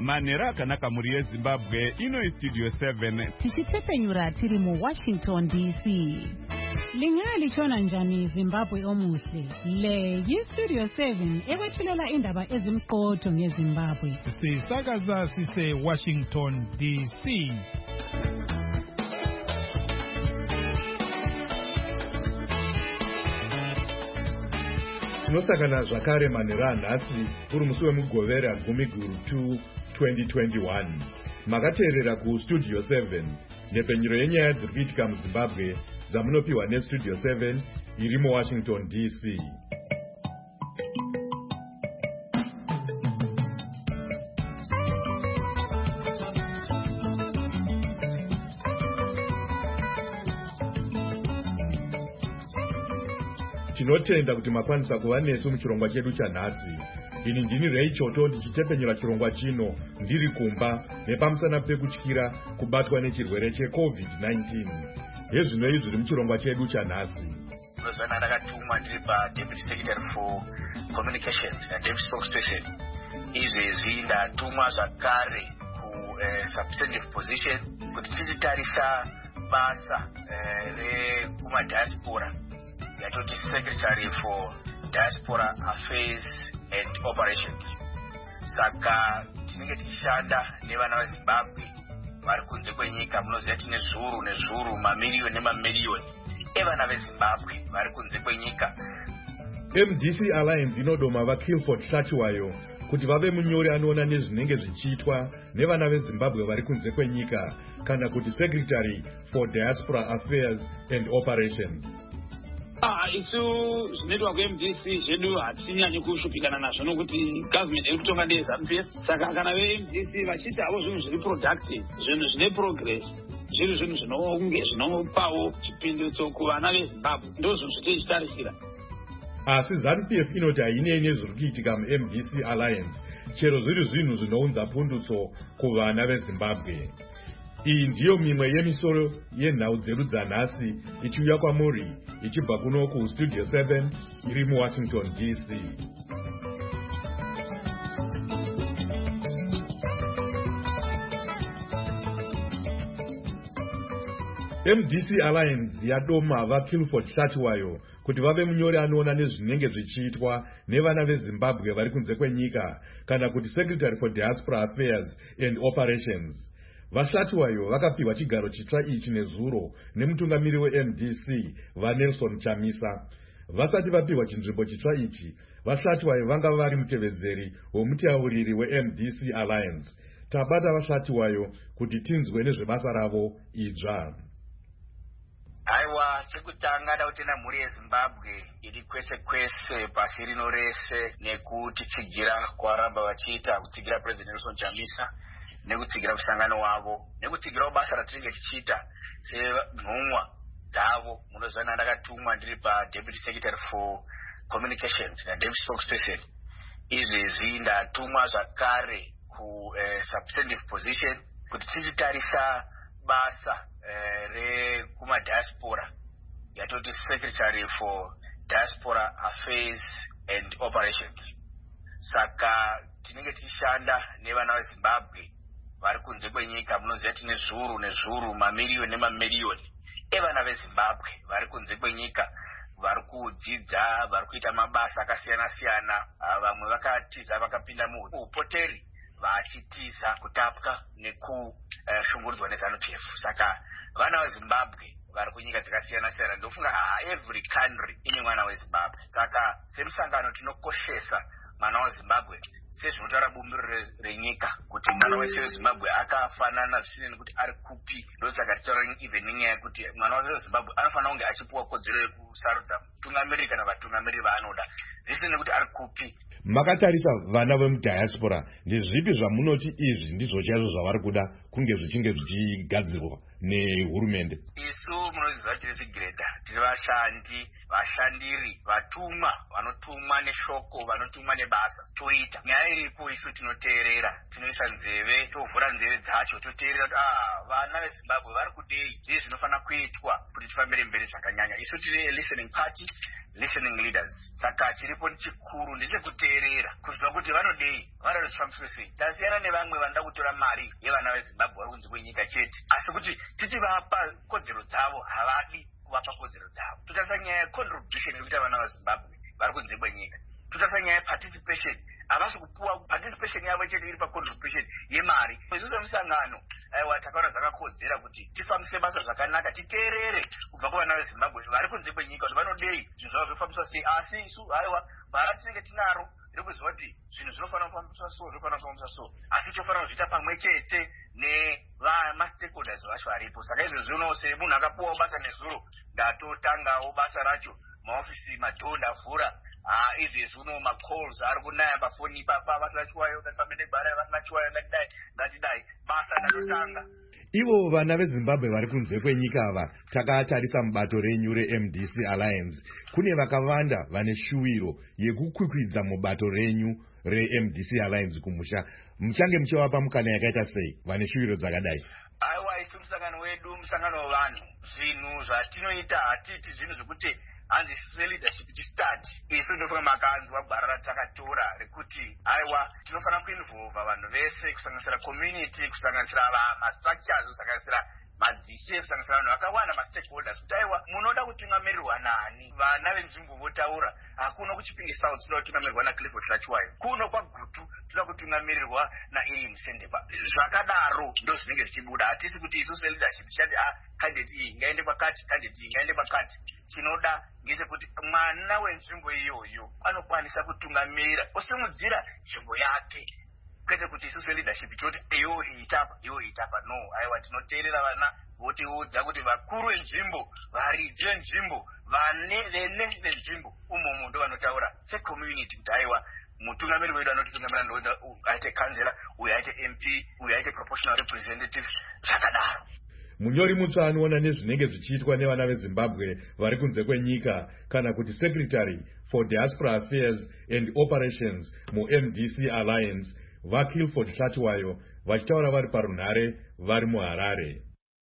manhero akanaka mhuri yezimbabwe. Ino istudio 7 tichitsepenyura tiri muWashington DC. Lingaya lichona njani Zimbabwe omuhle? Le yistudio 7 ekwethulela indaba ezimqotho ngeZimbabwe. Sisakaza sise Washington DC. Tinosangana zvakare manhero anhasi uri musi wemugovera 12 2021. Makateerera kustudio 7 nhepfenyuro yenyaya dziri kuitika muZimbabwe dzamunopiwa nestudio 7 iri muWashington DC. Tinotenda kuti makwanisa kuva nesu muchirongwa chedu chanhasi. Ini ndini Ray Choto ndichitepenyura chirongwa chino ndiri kumba nepamusana pekutyira kubatwa nechirwere cheCovid-19. Hezvino izvi zviri muchirongwa chedu chanhasi. Rozana ndakatumwa ndiri Deputy Secretary for Communications Deputy Spokesperson. Izvezvi ndatumwa zvakare substantive position kuti tichitarisa basa rekumadiaspora yatoti Secretary for Diaspora Affairs and Operations. Saka tinenge tichishanda nevana veZimbabwe vari kunze kwenyika. Munoziva tine nezvuru mamiliyoni nemamiliyoni evana veZimbabwe vari kunze kwenyika. MDC Alliance inodoma vaKilford Hlachwayo kuti vave munyori anoona nezvinenge zvichiitwa nevana veZimbabwe vari kunze kwenyika, kana kuti Secretary for Diaspora Affairs and Operations. Isu zvinoitwa kuMDC zvedu hatinyanyi kushupikana nazvo nokuti government iri kutonga neZANU-PF. Saka kana veMDC vachiti havo zvinhu zviri productive, zvinhu zvine progress, zviri zvinhu zvinopawo chipindutso kuvana veZimbabwe, ndo zvinhu zvatichitarisira. Asi ZANU-PF inoti hainei nezviri kuitika muMDC Alliance, chero zviri zvinhu zvinounza pundutso kuvana veZimbabwe. Iyi ndiyo mimwe yemisoro yenhau dzedu dzanhasi ichiuya kwamuri ichibva kuno kustudio 7 iri muWashington DC. MDC Alliance yadoma vaKilford Hlachwayo kuti vave munyori anoona nezvinenge zvichiitwa nevana veZimbabwe vari kunze kwenyika, kana kuti Secretary for Diaspora Affairs and Operations. VaHlachwayo vakapiwa chigaro chitsva ichi nezuro nemutungamiri weMDC vaNelson Chamisa. Vasati vapiwa chinzvimbo chitsva ichi, vaHlachwayo vanga vari mutevedzeri womutauriri weMDC Alliance. Tabata vaHlachwayo kuti tinzwe nezvebasa ravo idzva. Aiwa, chekutanga dautenda mhuri yeZimbabwe iri kwese kwese pasi rino rese nekutitsigira kwaramba vachiita, kutsigira President Nelson Chamisa, nekutsigira kusangano wavo, nekutsigira basa ratinenge tichiita senhumwa dzavo. Munoziva ndakatumwa ndiri Deputy Secretary for Communications Deputy Spokesperson. Izvezvi ndatumwa zvakare substantive position kuti tichitarisa basa rekumadiaspora yatoti Secretary for Diaspora Affairs and Operations. Saka tinenge tichishanda nevana veZimbabwe vari kunze kwenyika. Munoziva tine nezvuru mamiliyoni nemamiliyoni evana veZimbabwe vari kunze kwenyika, vari kudzidza, vari kuita mabasa akasiyana-siyana. Vamwe vakatiza vakapinda muupoteri vachitiza kutapwa nekushungurudzwa neZANU-PF. Saka vana veZimbabwe vari kunyika dzakasiyana-siyana, ndofunga every country ine mwana weZimbabwe. Saka semusangano tinokoshesa mwana weZimbabwe sezvinotaura bumbiro renyika kuti mwana wese weZimbabwe akafanana zvisine nekuti ari kupi. Ndosaka tichitaura even nenyaya yekuti mwana wese weZimbabwe anofanira kunge achipuwa kodzero yekusarudza mutungamiriri kana vatungamiriri vaanoda zvisine nekuti ari kupi. Makatarisa vana vemudiaspora, ndezvipi zvamunoti izvi ndizvo chaizvo zvavari kuda kunge zvichinge zvichigadzirwa? nehurumende? Isu munoziva tiri Greda tiri vashandiri vatumwa vanotumwa neshoko vanotumwa nebasa toita nyaya iripo isu tinoteerera tinoisa nzeve tovhura nzeve dzacho toteerera kuti vana veZimbabwe vari kudei zvii zvinofanira kuitwa kuti tifambire mberi zvakanyanya. Isu tiri listening party, listening leaders. Saka chiripo chikuru ndechekuteerera kuziva kuti vanodei vanoda zvifambiswe sei. Tasiyana nevamwe vanoda kutora mari yevana veZimbabwe vari kunze kwenyika chete, asi kuti tichivapa kodzero dzavo havadi kuvapa kodzero dzavo. Totarisa nyaya yecontribution irikuita vana veZimbabwe vari kunze kwenyika. Totarisa nyaya yeparticipation, havasi kupuwa participation yavo chete iri pacontribution yemari. Isu semusangano takaona zvakakodzera kuti tifambise basa zvakanaka, titeerere kubva kuvana veZimbabwe vari kunze kwenyika kuti vanodei, zvinhu zvavo zvofambiswa sei. Asi isu mara tinenge tinaro rekuziva kuti zvinhu zvinofanira kufambiswa so, asi tofanira kuzviita pamwe chete nemastakeholders vacho varipo. Saka izvozvi unoose munhu akapuwawo basa nezuro ndatotangawo basa racho, maofisi madhoo ndavhura izvezvi uno macalls ari kunaya pafoni ipapa vasina chiwayo ngatisambe negwara vasina chiwayo ngatidai basa ndatotanga. Ivo vana veZimbabwe vari kunze kwenyika ava takatarisa mubato renyu reMDC Alliance, kune vakawanda vane shuwiro yekukwikwidza mubato renyu reMDC Alliance kumusha. Muchange muchivapa mukana yakaita sei vane shuwiro dzakadai? Aiwa, isu musangano wedu musangano wevanhu, zvinhu zvatinoita hatiti zvinhu zvekuti hanzi leadership chistart. Isu ndinofunga makanzwa gwara ratakatora rekuti aiwa tinofanira kuinvolva vanhu vese kusanganisira community, kusanganisira mastructures, kusanganisira madzishe, kusanganisira vanhu vakawanda mastakeholders kuti aiwa munoda kutungamirwa nani. Vana venzvimbo votaura hakuna kuChipinge South tinoda kutungamirwa naClifford Hlachiwayo, kuno kwaGutu tinoda kutungamirirwa naEli Musendepa. Zvakadaro ndo zvinenge zvichibuda. Hatisi kuti isu seleadership tichati candidate iyi ngaende kwakati, candidate iyi ngaende kwakati. Chinoda ngechekuti mwana wenzvimbo iyoyo anokwanisa kutungamira osimudzira nzvimbo yake, kwete kuti isusu leadership toti iyo itapa. No, aiwa tinoteerera vana votiudza kuti vakuru venzvimbo, varidzi venzvimbo, vene venzvimbo umomo ndo vanotaura secommunity kuti aiwa mutungamiri wedu anotitungamira ndoda aite kansela, uyu aite MP, uyu aite proportional representative, zvakadaro. Munyori mutsva anoona nezvinenge zvichiitwa nevana veZimbabwe vari kunze kwenyika kana kuti Secretary for Diaspora Affairs and Operations muMDC Alliance vaKilford Hlachiwayo vachitaura vari parunhare vari muHarare.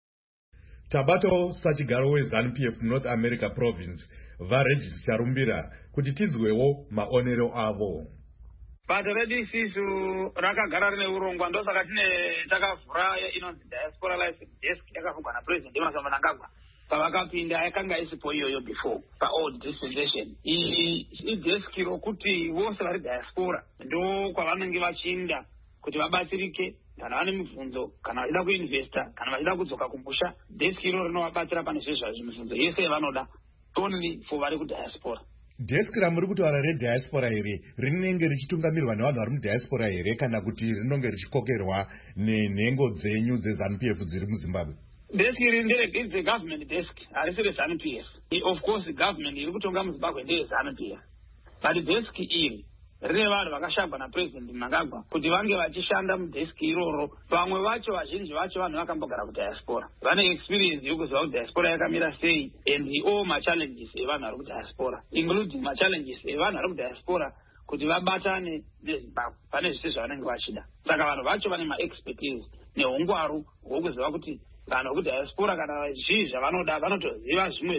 Tabatawo sachigaro weZANU-PF North America Province vaRegis Charumbira kuti tinzwewo maonero avo. Bato redu isisu rakagara rine urongwa, ndosaka takavhura inonzi Diaspora License Desk yakafungwa naPresident Emmerson Mnangagwa. Pavakapinda yakanga isipo iyoyo before paold dispensation. Idesk rokuti vose vari diaspora ndo kwavanenge vachiinda kuti vabatsirike kana vane mibvunzo, kana vachida kuinvesta, kana vachida kudzoka kumusha. Desk iro rinovabatsira pane zvezvazvo mibvunzo yese yavanoda only for vari kudiaspora. Desk ramuri kutaura rediaspora here rinenge richitungamirwa nevanhu vari mudiaspora here kana kuti rinenge richikokerwa nenhengo dzenyu dzeZANU-PF dziri muZimbabwe? Desk iri ndere government desk, harisi reZANU-PF. Of course government iri kutonga muZimbabwe ndeye ZANU-PF, but desk iri rine vanhu vakashagwa naPresident Mnangagwa kuti vange vachishanda mudesk iroro. Vamwe vacho, vazhinji vacho vanhu vakambogara kudiaspora, vane experience yokuziva kuti diaspora yakamira sei and all machallenges evanhu vari kudiaspora, including machallenges evanhu vari kudiaspora kuti vabatane neZimbabwe. Pane zvese zvavanenge vachida. Saka vanhu vacho vane maexpertise neungwaru hwokuziva kuti vanhu vekudiaspora kana zvii zvavanoda vanotoziva zvimwe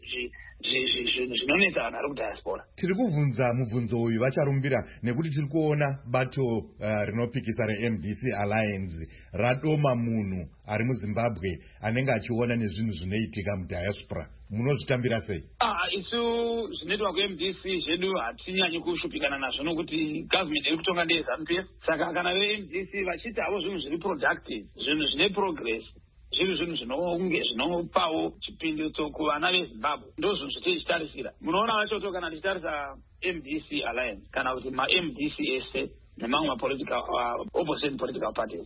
zvinonetsa vanhu vari kudiaspora. Tiri kubvunza mubvunzo uyu vacharumbira nekuti tiri kuona bato rinopikisa reMDC Alliance radoma munhu ari muZimbabwe anenge achiona nezvinhu zvinoitika mudiaspora. Munozvitambira sei? Isu zvinoitwa kuMDC zvedu hatinyanyi kushupikana nazvo nokuti government iri kutonga ndeye ZANU-PF. Saka kana veMDC vachiti havo zvinhu zviri productive, zvinhu zvine progress, zvinhu zvinopawo chipindutso kuvana veZimbabwe, ndo zvinhu zvatichitarisira. Munoona vachoto kana tichitarisa MDC Alliance kana kuti maMDC ese nemamwe opposite political parties,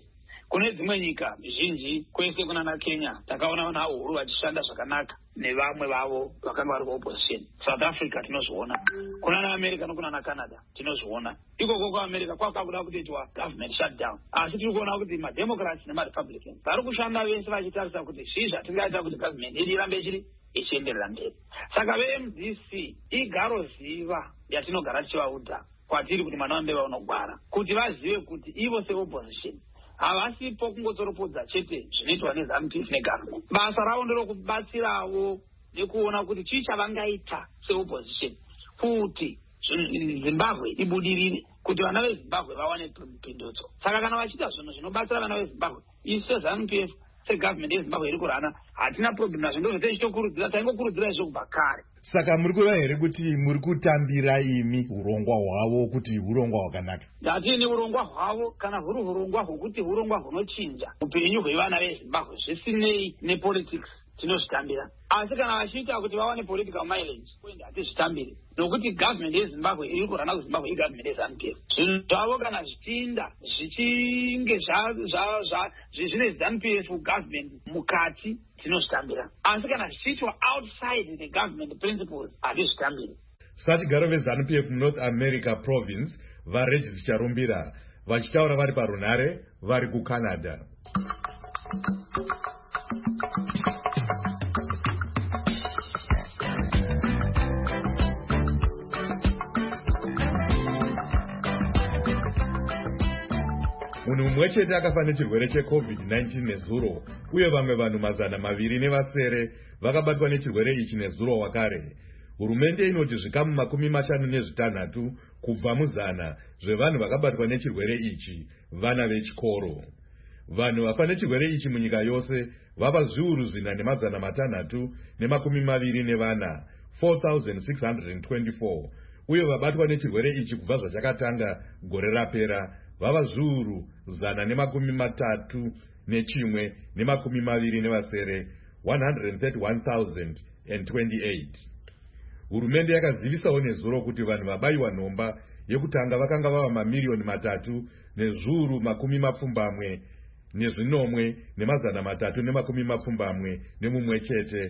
kune dzimwe nyika zhinji kwese kunana Kenya takaona vana huru vachishanda zvakanaka nevamwe vavo vakanga vari kuopposition. South Africa tinozviona, kunana America nokunana Canada tinozviona. Ikoko kuAmerica kwakakuda kutoitwa government shutdown, asi tiri kuona kuti mademocrats nemarepublicans vari kushanda vese vachitarisa kuti zvii zvatingaita kuti government yedu irambe ichienderera mberi. Saka veMDC igaro ziva yatinogara tichivaudza kwatiri kuti mwana wambeva unogwara, kuti vazive kuti ivo seopposition havasipo kungotsoropodza chete zvinoitwa neZANU-PF negovernment. Basa ravo nderokubatsirawo nekuona kuti chii chavangaita seopposition kuti Zimbabwe ibudirire, kuti vana veZimbabwe vawane pindutso. Saka kana vachiita zvinhu zvinobatsira vana veZimbabwe, isu seZANU-PF segovernment yeZimbabwe iri kurana hatina problem nazvo, ndozvo tichitokurudzira, taingokurudzira izvo kubva kare. Saka muri kuva here kuti muri kutambira imi urongwa hwavo kuti urongwa hwakanaka? Hatini urongwa hwavo kana huri urongwa hwokuti urongwa hunochinja upenyu hwevana veZimbabwe zvisinei nepolitics tinozvitambira. Asi kana vachiita kuti vawane political mileage kuenda hatizvitambiri, nokuti government yeZimbabwe iri kurana kuZimbabwe igovernment yeZANU-PF. Zvinhu zvavo kana zvichinda zvichinge zvine ZANU-PF government mukati tinozvitambira, asi kana zvichiitwa outside the government principles hatizvitambiri. Sachigaro veZANU-PF North America Province vaRegis Charumbira vachitaura vari parunhare vari kuCanada. Munhu mumwe chete akafa nechirwere cheCovid-19 nezuro, uye vamwe vanhu 200 vakabatwa nechirwere ichi nezuro wakare. Hurumende inoti zvikamu 56 kubva mu100 zvevanhu vakabatwa nechirwere ichi vana vechikoro. Vanhu vafa nechirwere ichi munyika yose vava 4,624 4,624, uye vabatwa nechirwere ichi kubva zvachakatanga gore rapera vava 131,128 131,028. Hurumende yakazivisawo nezuro kuti vanhu vabayiwa nhomba yekutanga vakanga vava mamiliyoni 3,3,370,371 chete,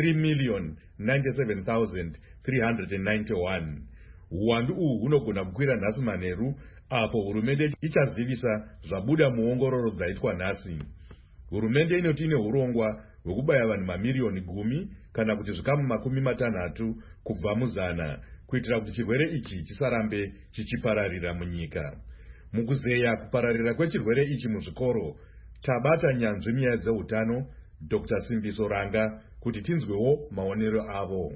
3,097,391. Uwandu uhu hunogona kukwira nhasi manheru apo hurumende ichazivisa zvabuda muongororo dzaitwa nhasi. Hurumende inoti ine urongwa hwekubaya vanhu mamiliyoni 10 kana kuti zvikamu 60 kubva mu100 kuitira kuti chirwere ichi chisarambe chichipararira munyika. Mukuzeya kupararira kwechirwere ichi muzvikoro, tabata nyanzvi munyaya dzeutano Dr. Simbiso Ranga kuti tinzwewo maonero avo.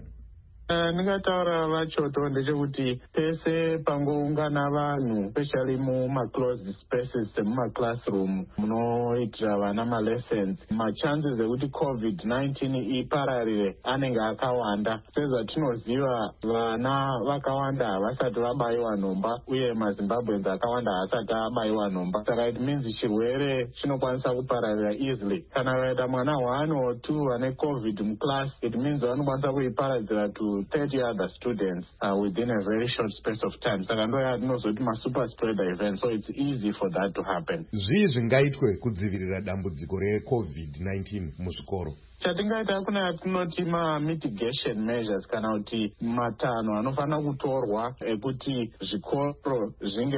Ndingataura vachoto ndechekuti pese pangoungana vanhu, especially mumaclosed spaces semumaclassroom munoitira vana malessons, machances ekuti COVID-19 ipararire anenge akawanda. Sezvatinoziva vana vakawanda havasati vabayiwa nhomba, uye maZimbabweans akawanda haasati abayiwa nhomba. Saka it means chirwere chinokwanisa kupararira easily. Kana vaita mwana 1 or 2 ane COVID muclass, it means vanokwanisa kuiparadzira to 30 other students within a very short space of time. Saka ndo yatinozoti super spreader event, so it's easy for that to happen. Zvii zvingaitwe kudzivirira dambudziko reCovid-19 muzvikoro? Chatingaita kuna yatinoti mitigation measures, kana kuti matanho anofanira kutorwa ekuti zvikoro zvinge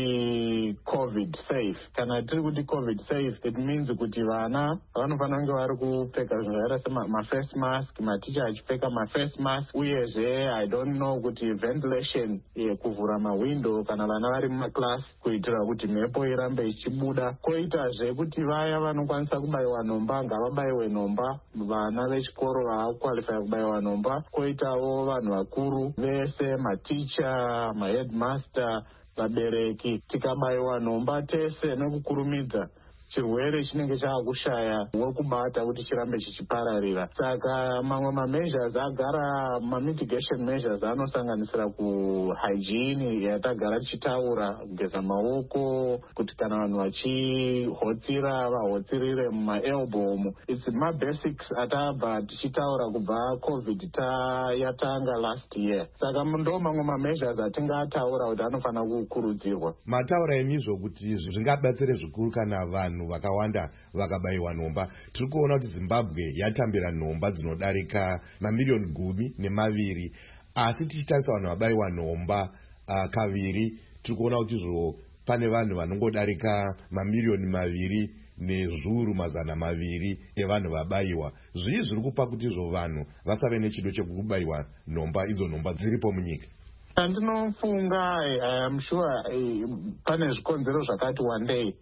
zviri COVID safe. Kana tiri kuti COVID safe, it means kuti vana vanofanira kunge vari kupfeka zvakaita sema-face mask, maticha achipfeka ma-face mask, uyezve I don't know kuti ventilation, kuvhura mawindow kana vana vari mumaclass kuitira kuti mhepo irambe ichibuda. Koitazve kuti vaya vanokwanisa kubayiwa nhomba ngavabayiwe nhomba, vana vechikoro vaakukwalifya kubayiwa nhomba. Koitawo vanhu vakuru vese, maticha, maheadmaster, vabereki, tikabayiwa nhomba tese nekukurumidza, chirwere chinenge chaakushaya wekubata kuti chirambe chichipararira. Saka mamwe mameasures agara, mitigation measures anosanganisira kuhygiene yatagara tichitaura, kugeza maoko, kuti kana vanhu vachihotsira vahotsirire mumaelbow. It's mabasics atabva tichitaura kubva COVID yatanga last year. Saka ndo mamwe mameasures atingataura kuti anofanira kukurudzirwa. Mataura emizvo kuti zvingabatsire zvikuru kana vanhu vanhu vakawanda vakabayiwa nhomba. Tiri kuona kuti Zimbabwe yatambira nhomba dzinodarika mamiliyoni 12, asi tichitarisa vanhu vabayiwa nhomba kaviri, tiri kuona kuti pane vanhu vanongodarika mamiliyoni 2 nezviuru mazana 2 evanhu vabayiwa. Zvii zviri kupa kuti izvo vanhu vasave nechido chekubayiwa nhomba, idzo nhomba dziripo munyika? Ndinofunga I'm sure pane zvikonzero zvakati wandei,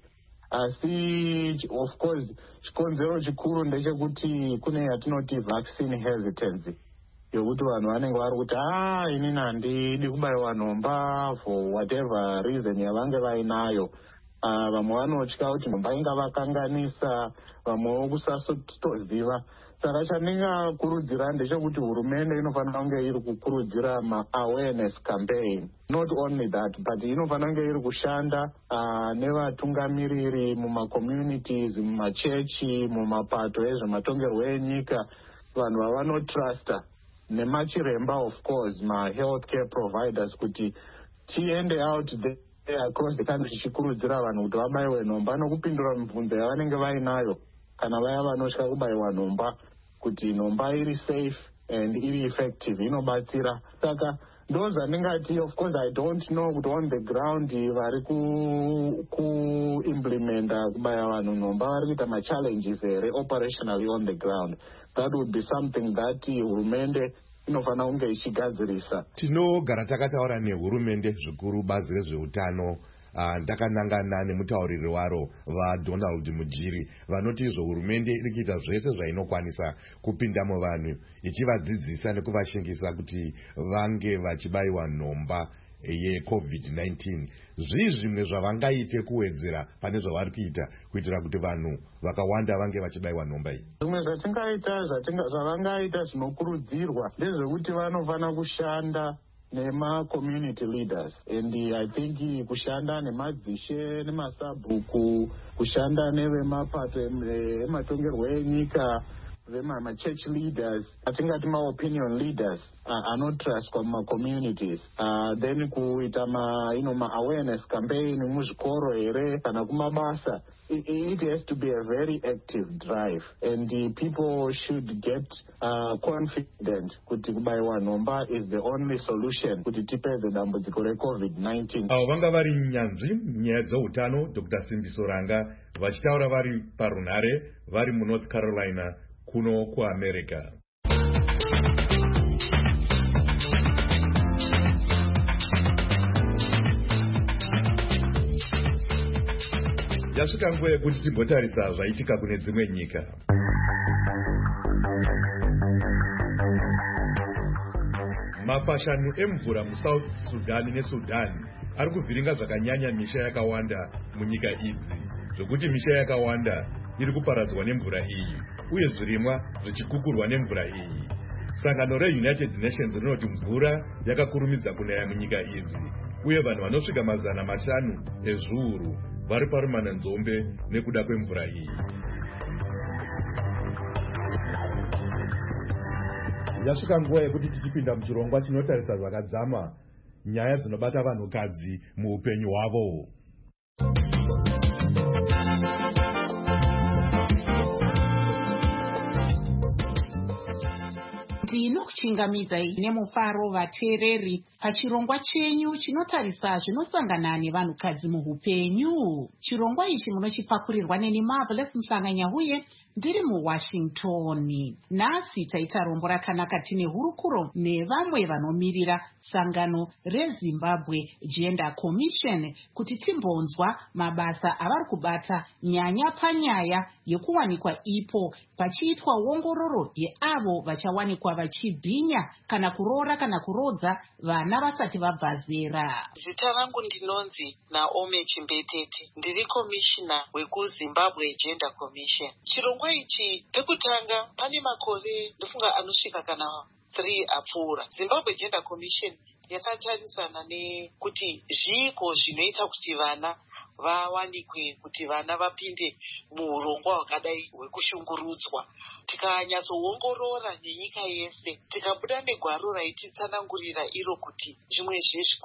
asi of course chikonzero chikuru ndechekuti kune yatinoti vaccine hesitancy, yokuti vanhu vanenge vari kuti inini handidi kubayiwa nhomba for whatever reason yavange vainayo. Vamwe vanotya kuti nhomba ingavakanganisa, vamwewo kusasotoziva. Saka chandingakurudzira ndechekuti hurumende inofanira kunge iri kukurudzira ma-awareness campaign. Not only that, but inofanira kunge iri kushanda nevatungamiriri muma-communities, mumachechi, mumapato ezvematongerwo enyika, vanhu vavanotrasta, nemachiremba of course, ma-healthcare providers, kuti tiende out across the country tichikurudzira vanhu kuti vabayiwe nhomba nokupindura mibvunzo yavanenge vainayo kana vaya vanotya kubayiwa nhomba, kuti nhomba iri safe and iri effective inobatsira. Saka ndo zvandingati, of course I don't know kuti on the ground vari kuimplementa kubaya vanhu nhomba vari kuita machallenges here operationally on the ground. That would be something that hurumende inofanira kunge ichigadzirisa. Tinogara takataura nehurumende zvikuru bazi rezveutano. Ndakanangana nemutauriri waro vaDonald Mujiri vanoti izvo hurumende iri kuita zvese zvainokwanisa kupinda muvanhu ichivadzidzisa nekuvashingisa kuti vange vachibayiwa nhomba yeCovid-19. Zvii zvimwe zvavangaite kuwedzera pane zvavari kuita kuitira kuti vanhu vakawanda vange vachibayiwa nhomba iyi? Zvimwe zvavangaita zvinokurudzirwa ndezvekuti vanofanira kushanda nema-community leaders, and I think kushanda nemadzishe nemasabhuku, kushanda nevemapato ematongerwo enyika, vema-church leaders, atingati ma-opinion leaders anotrustwa muma-communities, then kuita ma-awareness campaign muzvikoro here kana kumabasa. It has to be a very active drive, and people should get confident kuti kubayiwa nhomba is the only solution kuti tipedze dambudziko reCovid-19. Avo vanga vari nyanzvi nyaya dzeutano, Dr. Simbiso Ranga, vachitaura vari parunhare vari muNorth Carolina kuno kuAmerica. Yasvika nguva yekuti timbotarisa zvaitika kune dzimwe nyika. Mafashanu emvura muSouth Sudan neSudan ari kuvhiringa zvakanyanya misha yakawanda munyika idzi, zvokuti misha yakawanda iri kuparadzwa nemvura iyi uye zvirimwa zvichikukurwa nemvura iyi. Sangano reUnited Nations rinoti mvura yakakurumidza kunaya munyika idzi uye vanhu vanosvika 500 ezviuru vari parumana nzombe nekuda kwemvura iyi. Yasvika nguva yekuti tichipinda muchirongwa chinotarisa zvakadzama nyaya dzinobata vanhukadzi muupenyu hwavo. Ndinokuchingamidzai nemufaro vateereri pachirongwa chenyu chinotarisa zvinosangana nevanhukadzi muhupenyu. Chirongwa ichi munochipakurirwa neni Marvelous Mhlanganya-Huye ndiri muWashington. Nhasi taita rombo rakanaka tine hurukuro nevamwe vanomiririra sangano reZimbabwe Gender Commission kuti timbonzwa mabasa avari kubata nyanya panyaya yekuwanikwa ipo pachiitwa ongororo yeavo vachawanikwa vachibhinya kana kuroora kana kurodza vana vasati vabva zera. Zita rangu ndinonzi Naomi Chimbetete, ndiri komishina wekuZimbabwe Gender Commission. Chirongwa ichi pekutanga pane makore ndofunga anosvika kana 3 apfuura. Zimbabwe Gender Commission yakatarisana nekuti zviiko zvinoita kuti vana vawanikwe, kuti vana vapinde muurongwa hwakadai hwekushungurudzwa. Tikanyatsoongorora nenyika yese, tikabuda negwaro raititsanangurira iro kuti zvimwe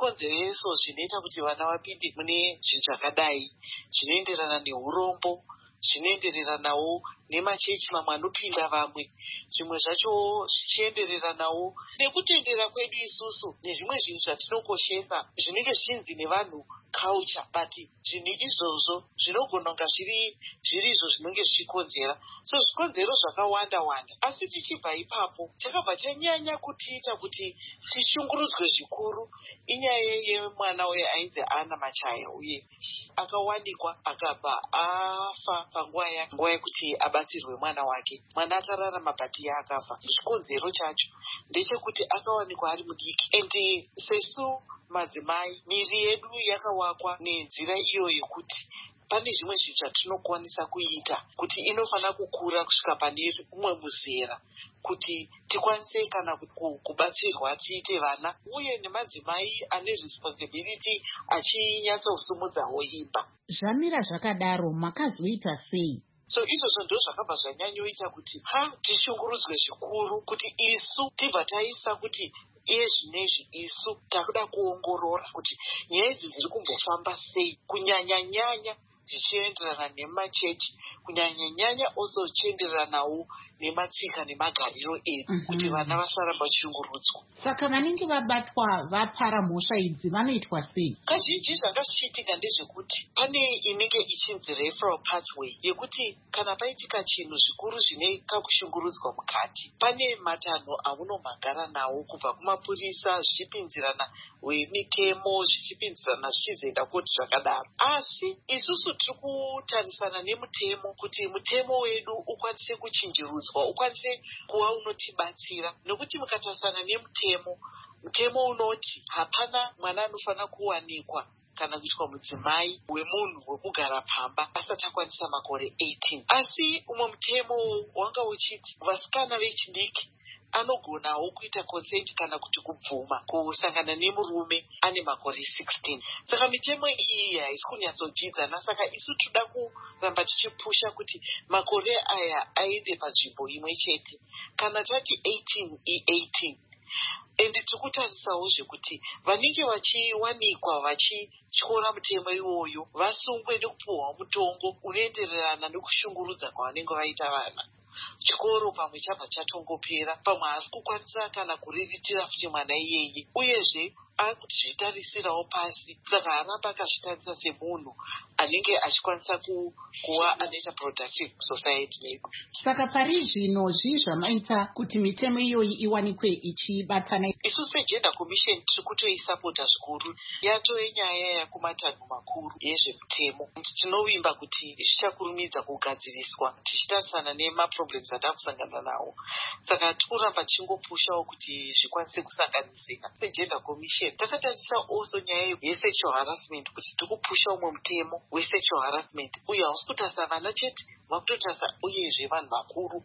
zvezvikonzereso zvinoita kuti vana vapinde mune zvinhu zvakadai zvinoenderana neurombo, zvinoendereranawo nemachechi mamwe anopinda vamwe, zvimwe zvacho zvichiendereranawo nekutendera kwedu isusu nezvimwe zvinhu zvatinokoshesa zvinenge zvichinzi nevanhu culture, but zvinhu izvozvo zvinogona kunga zviri izvo zvinenge zvichikonzera. So zvikonzero zvakawanda wanda, asi tichibva ipapo chakabva chanyanya kutiita kuti tishungurudzwe zvikuru inyaya yemwana uye ainzi Ana Machaya, uye akawanikwa akabva afa panguva yekuti abatsirwe mwana wake. Mwana akararama bhati akafa. Chikonzero chacho ndechekuti akawanikwa ari mudiki, ende sesu madzimai miri yedu yakawakwa nenzira iyo yekuti pane zvimwe zvinhu zvatinokwanisa kuita kuti inofana kukura kusvika pane umwe muzera kuti tikwanise kana kubatsirwa tiite vana, uye nemadzimai ane responsibility achinyatsosimudzawo imba. Zvamira zvakadaro makazoita sei? So izvozvo ndo zvakabva zvanyanyoita kuti tishungurudzwe zvikuru kuti isu tibva taisa kuti iye zvinezvi isu takuda kuongorora kuti nyaya idzi dziri kumbofamba sei, kunyanya-nyanya zvichienderana nemachechi, kunyanya-nyanya also zvichienderanawo nematsika nemagariro edu kuti vana vasaramba vachishungurudzwa. Saka vanenge vabatwa vapara mhosva idzi vanoitwa sei? Kazhinji zvanga zvichiitika ndezvekuti pane inenge ichinzi referral pathway yekuti kana paitika chinhu zvikuru zvine kakushungurudzwa mukati, pane matanho aunomhangara nawo kubva kumapurisa zvichipinzirana wemitemo zvichipinzirana zvichizoenda koti zvakadaro. Asi isusu tiri kutarisana nemutemo kuti mutemo wedu ukwanise kuchinjirudzwa, ukwanise kuva unotibatsira, nekuti mukatarisana nemutemo, mutemo unoti hapana mwana anofanira kuwanikwa kana kuitwa mudzimai wemunhu wekugara pamba asati akwanisa makore 18. Asi umwe mutemo wanga uchiti vasikana vechidiki anogonawo kuita consent kana kuti kubvuma kusangana nemurume ane makore 16. Saka mitemo iyi haisi kunyatsodzidza, saka isu toda kuramba tichipusha kuti makore aya aende panzvimbo imwe chete. Kana tati 18 i18, ende tikutarisawo zvekuti vanenge vachiwanikwa vachityora mutemo iwoyo vasungwe nekupuhwa mutongo unoendererana nekushungurudza kwavanenge vaita vana. Chikoro pamwe chabva chatongopera, pamwe haasi kukwanisa kana kuriritira futi mwana iyeye, uyezve akuzvitarisirawo pasi, saka haramba akazvitarisa semunhu anenge achikwanisa kuva anoita productive society nedu. Saka pari zvino zvii zvamaita kuti mitemo iyoyi iwanikwe ichibatsana? Isu seGender Commission tiri kutoisapota zvikuru, yatove nyaya yakumatanho makuru yezvemutemo. Tinovimba kuti zvichakurumidza kugadziriswa tichitarisana nemaproblems atakusangana nawo. Saka tikuramba tichingopushawo kuti zvikwanise kusanganisika. SeGender Commission takatarisa also nyaya yesexual harassment, kuti tikupusha umwe mutemo wesexual harassment, uye hausi kutarisa vana chete, vakutotarisa uyezve vanhu vakuru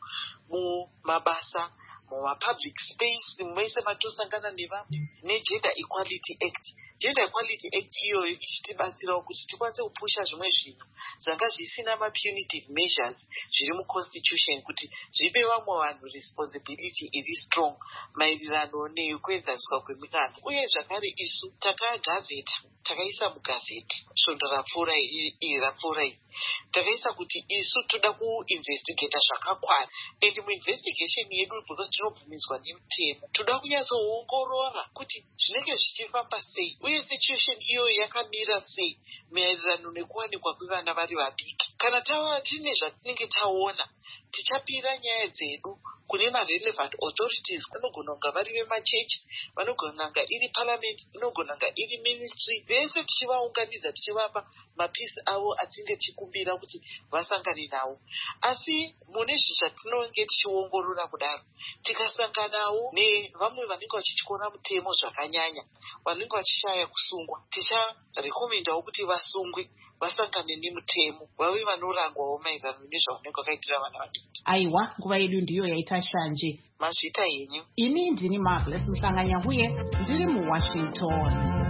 mumabasa, mumapublic space, mumese matosangana nevamwe, neGender Equality Act. Gender Equality Act iyoyo ichitibatsirawo kuti tikwanise kupusha zvimwe zvinhu zvanga zvisina mapunitive measures zviri muconstitution, kuti zvipe vamwe vanhu responsibility iri strong maererano nekuenzaniswa kwemikana. Uye zvakare isu takagazeta, takaisa mugazeti svondo rapfuura iyi takaisa kuti isu toda kuinvestigata zvakakwana, and muinvestigation yedu because tinobvumidzwa nemutemo toda kunyatsoongorora kuti zvinenge zvichifamba sei uye situation iyo yakamira sei maererano nekuwanikwa kwevana vari vabiki. Kana tava tine zvatinenge taona, tichapira nyaya dzedu kune marelevant authorities, vanogona kunga vari vemachechi, vanogona kunga iri parliament, inogona kunga iri ministry, vese tichivaunganidza tichivapa mapisi avo atinge tichikumbira kuti vasangane nawo. Asi mune zvinhu zvatinenge tichiongorora kudaro, tikasanganawo nevamwe vanenge vachityora mutemo zvakanyanya, vanenge vachishaya kusungwa, ticharekomendawo kuti vasungwe, vasangane nemutemo, vave vanorangwawo maererano nezvavanenge vakaitira vana vadiki. Aiwa, nguva yedu ndiyo yaita shanje. Mazvita yenyu. Ini ndini Marvelous Mhlanganya-Huye, ndiri muWashington.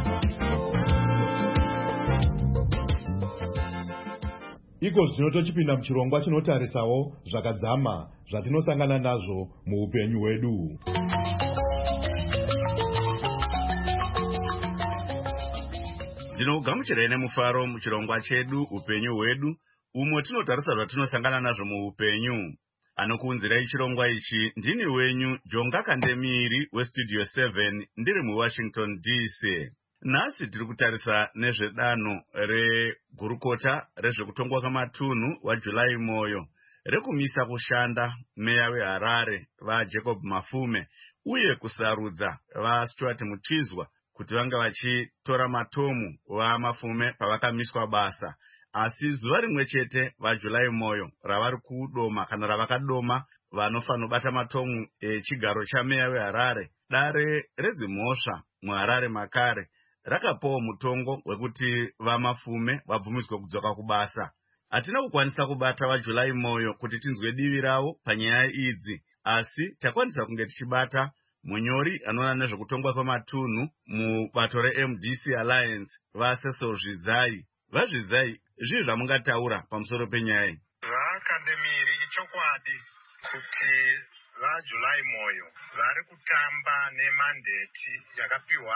Iko zvino tochipinda muchirongwa chinotarisawo zvakadzama zvatinosangana nazvo muupenyu hwedu. Ndinogamuchirei nemufaro muchirongwa chedu upenyu hwedu umwe tinotarisa zvatinosangana nazvo muupenyu. Anokuunzirai chirongwa ichi ndini wenyu Jonga Kandemiri westudio 7 ndiri muWashington DC. Nhasi tiri kutarisa nezvedanho regurukota rezvekutongwa kwematunhu waJuly Moyo rekumisa kushanda meya weHarare vaJacob Mafume uye kusarudza vaStuart Mutizwa kuti vange vachitora matomu vaMafume pavakamiswa basa. Asi zuva rimwe chete vaJuly Moyo ravari kudoma kana ravakadoma vanofanira kubata matomu echigaro chameya weHarare, dare redzimhosva muHarare makare rakapawo mutongo wekuti vaMafume vabvumidzwe kudzoka kubasa. Hatina kukwanisa kubata vaJuly Moyo kuti tinzwe divi ravo panyaya idzi, asi takwanisa kunge tichibata munyori anoona nezvekutongwa kwematunhu mubato reMDC Alliance vaSecil Zvidzai. VaZvidzai, zvii zvamungataura pamusoro penyaya? Vakandemiri, ichokwadi kuti vaJuly Moyo vari kutamba nemandeti yakapiwa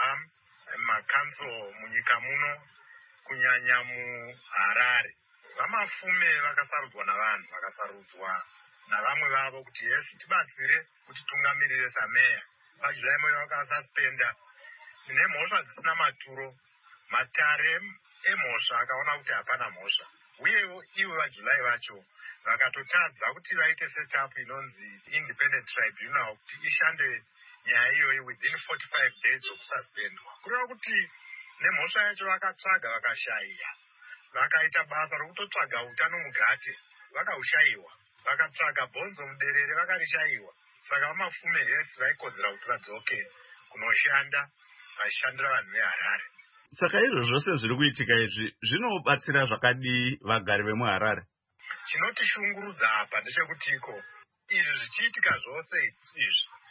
makanzuro munyika muno kunyanya muHarare. VaMafume vakasarudzwa navanhu, vakasarudzwa navamwe vavo kuti yes tibatsire kuti tungamirire sameya. vaJuly Moyo vakasuspenda nemhosva dzisina maturo. Matare emhosva akaona kuti hapana mhosva, uyewo ivo vaJuly vacho vakatotadza kuti vaite setup inonzi independent tribunal kuti ishande nyaya iyoyi within 45 days okususpendwa. Kureva kuti nemhosva yacho vakatsvaga vakashaya, vakaita basa rokutotsvaga utano mugate vakaushayiwa, vakatsvaga bhonzo muderere vakarishayiwa. Saka vaMafume hesi vaikodzera kuti vadzoke kunoshanda vachishandira vanhu veHarare. Saka izvo zvose zviri kuitika izvi zvinobatsira zvakadii vagari vemuHarare? Chinotishungurudza apa ndechekutiko izvi zvichiitika zvose izvi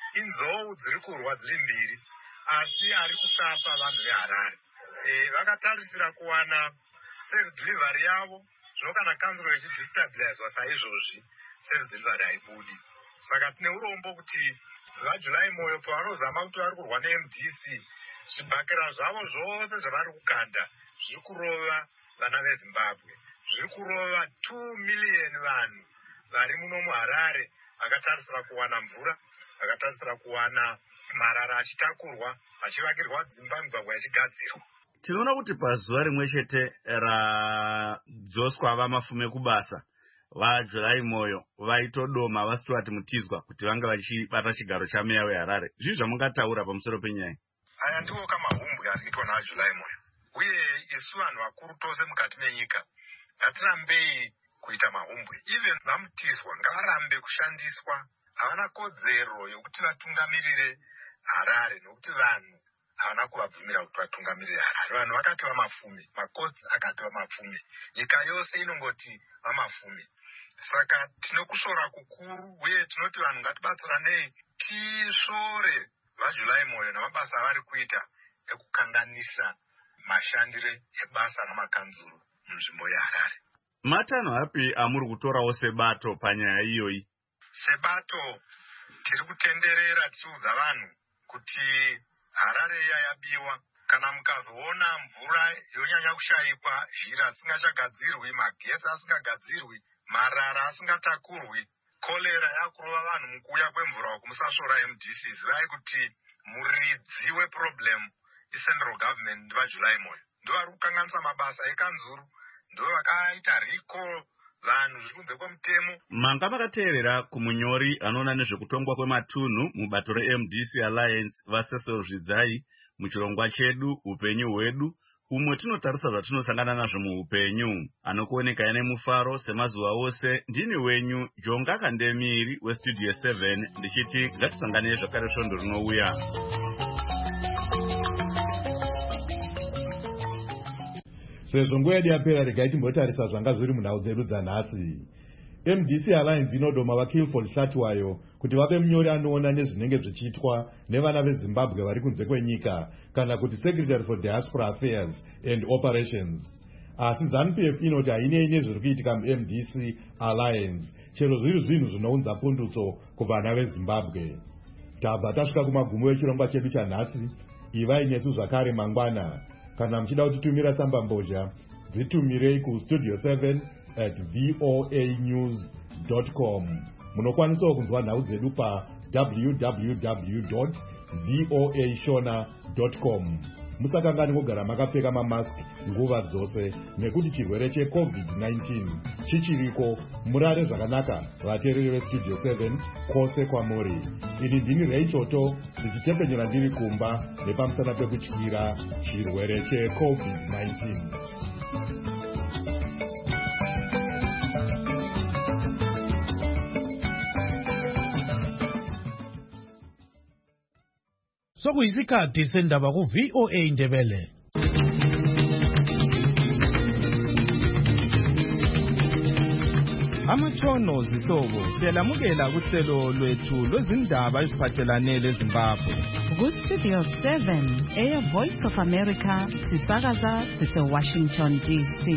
inzou dziri kurwa dziri mbiri, asi ari kusafa vanhu veHarare. Vakatarisira kuwana service delivery yavo, zvino kana kanzuro ichidestabilizwa saizvozvi service delivery haibudi. Saka tine urombo kuti vaJuly Moyo pavanozama kuti vari kurwa neMDC, zvibhakera zvavo zvose zvavari kukanda zviri kurova vana veZimbabwe, zviri kurova 2 million vanhu vari muno muHarare vakatarisira kuwana mvura, vakatarisira kuwana marara achitakurwa, achivakirwa dzimba, migwagwa yachigadzirwa. Tinoona kuti pazuva rimwe chete radzoswa vaMafume kubasa, vaJuly Moyo vaitodoma vaStuart Mutizwa kuti vange vachibata chigaro chameya weHarare. Zvii zvamungataura pamusoro penyaya? Aya ndiwo kamahumbwe ari kuitwa naJuly Moyo, uye isu vanhu vakuru tose mukati menyika ngatirambei kuita mahumbwe. Even vaMutizwa ngavarambe kushandiswa, havana kodzero yokuti vatungamirire Harare nokuti vanhu havana kuvabvumira kuti vatungamirire Harare. Vanhu vakati vaMafume, makodzi akati vaMafume, nyika yose inongoti vaMafume. Saka tine kusora kukuru, uye tinoti vanhu ngatibatsiranei tisvore vaJuly Moyo namabasa avari kuita ekukanganisa mashandire ebasa ramakanzuro munzvimbo yeHarare. Matanho api amuri kutorawo sebato panyaya iyoyi? Sebato tiri kutenderera tichiudza vanhu kuti Harare yabiwa. Kana mukazoona mvura yonyanya kushayikwa, zhira asingachagadzirwi, magetsi asingagadzirwi, marara asingatakurwi, kolera yakurova vanhu mukuuya kwemvura uku, musasvora MDC. Zivai kuti muridzi weproblem iCentral Government ndivaJuly Moyo. Ndo vari kukanganisa mabasa ekanzuru, ndo vakaita recall vanhu zviri kunze kwemutemo. Manga makateerera kumunyori anoona nezvekutongwa kwematunhu mubato reMDC Alliance vaSecil Zvidzai muchirongwa chedu upenyu hwedu, umwe tinotarisa zvatinosangana nazvo muupenyu. Anokuoneka ine mufaro semazuva ose, ndini wenyu Jonga Kandemiri westudio 7 ndichiti ngatisanganei zvakare svondo rinouya. Sezvo nguva yedu yapera, regai timbotarisa zvanga zviri munhau dzedu dzanhasi. MDC Alliance inodoma vaKilford Hlatwayo kuti vave munyori anoona nezvinenge zvichiitwa nevana veZimbabwe vari kunze kwenyika, kana kuti Secretary for Diaspora Affairs and Operations. Asi ZANU-PF inoti hainei nezviri kuitika muMDC Alliance, chero zviri zvinhu zvinounza pundutso kuvana veZimbabwe. Tabva tasvika kumagumo echirongwa chedu chanhasi. Ivai nesu zvakare mangwana. Kana muchida kutitumira tsamba mbozha, dzitumirei kustudio 7 www.voanews.com. Munokwanisa kunzwa nhau dzedu pa www.voashona.com. Musakangani kugara makapfeka mamaski nguva dzose nekuti chirwere cheCovid-19 chichiriko. Murare zvakanaka vateereri veStudio 7 kwose kwamuri. Ini ndini Reichoto ndichitepfenyera ndiri kumba nepamusana pekutyira chirwere cheCovid-19. Sokuyisikhathi sendaba ku VOA Indebele. Amatshono zihlobo siyalamukela kuhlelo lwethu lwezindaba eziphathelane leZimbabwe. Ku-Studio 7 Voice of America sisakaza sise-Washington DC.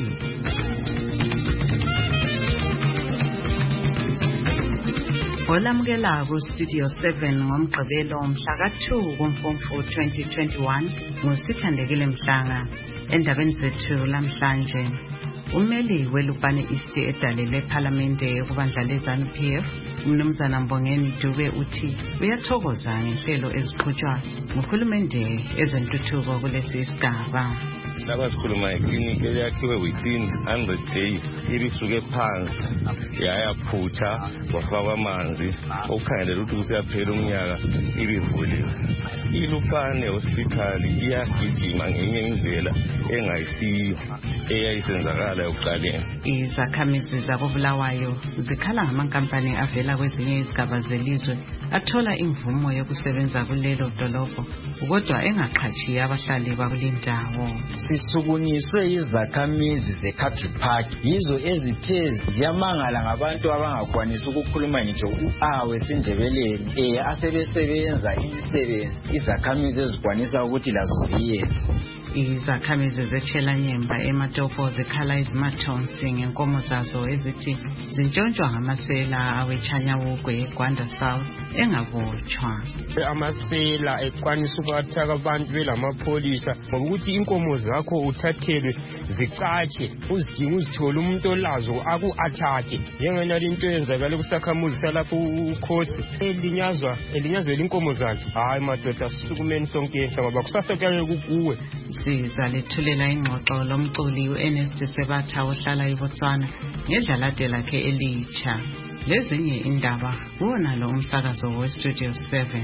Olamukela ku-Studio 7 ngomgqibelo mhla ka-2 kuMfumfu 2021 ngusithandekile Mhlanga. Endabeni zethu lamhlanje, ummeli welupane East edalele ephalamende kubandla leZANU-PF uMnumzana Mbongeni Dube uthi uyathokoza ngenhlelo eziqhutshwa nguhulumende ezentuthuko kulesi sigaba. Laba sikhuluma ngeklinikhi eyakhiwe within 100 days ibisuke phansi yayaphutha kwafakwa amanzi okukhangelela ukuthi kusiyaphela umnyaka ibivuliwe. Ilupane hospital iyagijima ngenye indlela engayisiyo eyayisenzakala yokuqaleni. Izakhamizi zakoBulawayo zikhala ngamankampani avela kwezinye izigaba zelizwe athola imvumo yokusebenza kulelo dolobho kodwa engaqhatshiya abahlali bakulindawo. Sisukunyiswe izakhamizi zeCountry Park yizo ezithe ziyamangala ngabantu abangakwanisi ukukhuluma ngitsho u-awe sindebeleni asebesebenza imisebenzi izakhamizi ezikwanisa ukuthi lazo ziyenze. Izakhamizi zeChelanyemba eMatopo zikhala izimathonsi ngenkomo zazo ezithi zintshontshwa ngamasela awechanyawugwe eGwanda South engabotshwa. Amasela ekwanisa ukuathaka abantu belamapholisa ngoba ukuthi inkomo zakho uthathelwe zicatshe uzidinga uzithola umuntu olazo aku-athake njengenali into eyenzakala kusakhamuzi salapho ukhosi elinyazwela inkomo zakhe. Hayi madoda sisukumeni sonke ngoba kusasokele kukuwe. Sizalethulela ingxoxo lomculi uErnest Sebatha ohlala eBotswana ngedlalade lakhe elitsha. Lezinye indaba kuwona lo umsakazo weStudio 7.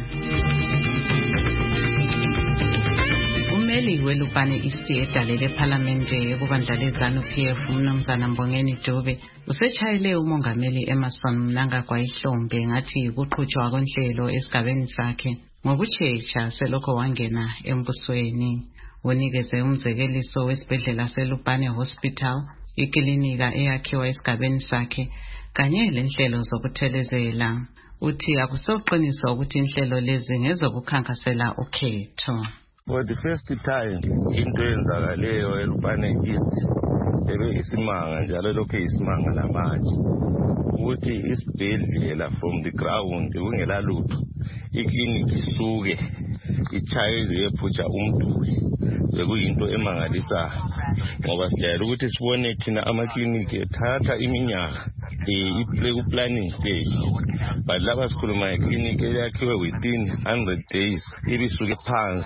Ummeli welupane East edalele ephalamende kubandla leZANU-PF uMnumzana Mbongeni Dube usetshayele umongameli Emmerson Mnangagwa ihlombe ngathi kuqhutshwa konhlelo esigabeni sakhe ngokushesha selokho wangena embusweni. Unikeze umzekeliso wesibhedlela selupane hospital, iklinika eyakhiwa esigabeni sakhe kanye lenhlelo zokuthelezela. Uthi akusoqiniso ukuthi inhlelo lezi ngezokukhankasela ukhetho. For the first time into eyenzakaleyo elupane East ebe isimanga njalo lokho isimanga namanje ukuthi isibhedlela from the ground kungela lutho ikliniki isuke ichayize yephutha umduli bekuyinto emangalisayo ngoba sijayele ukuthi sibone thina amakliniki ethatha iminyaka planning stage but laba sikhuluma ngekliniki eyakhiwe within 100 days ibisuke phansi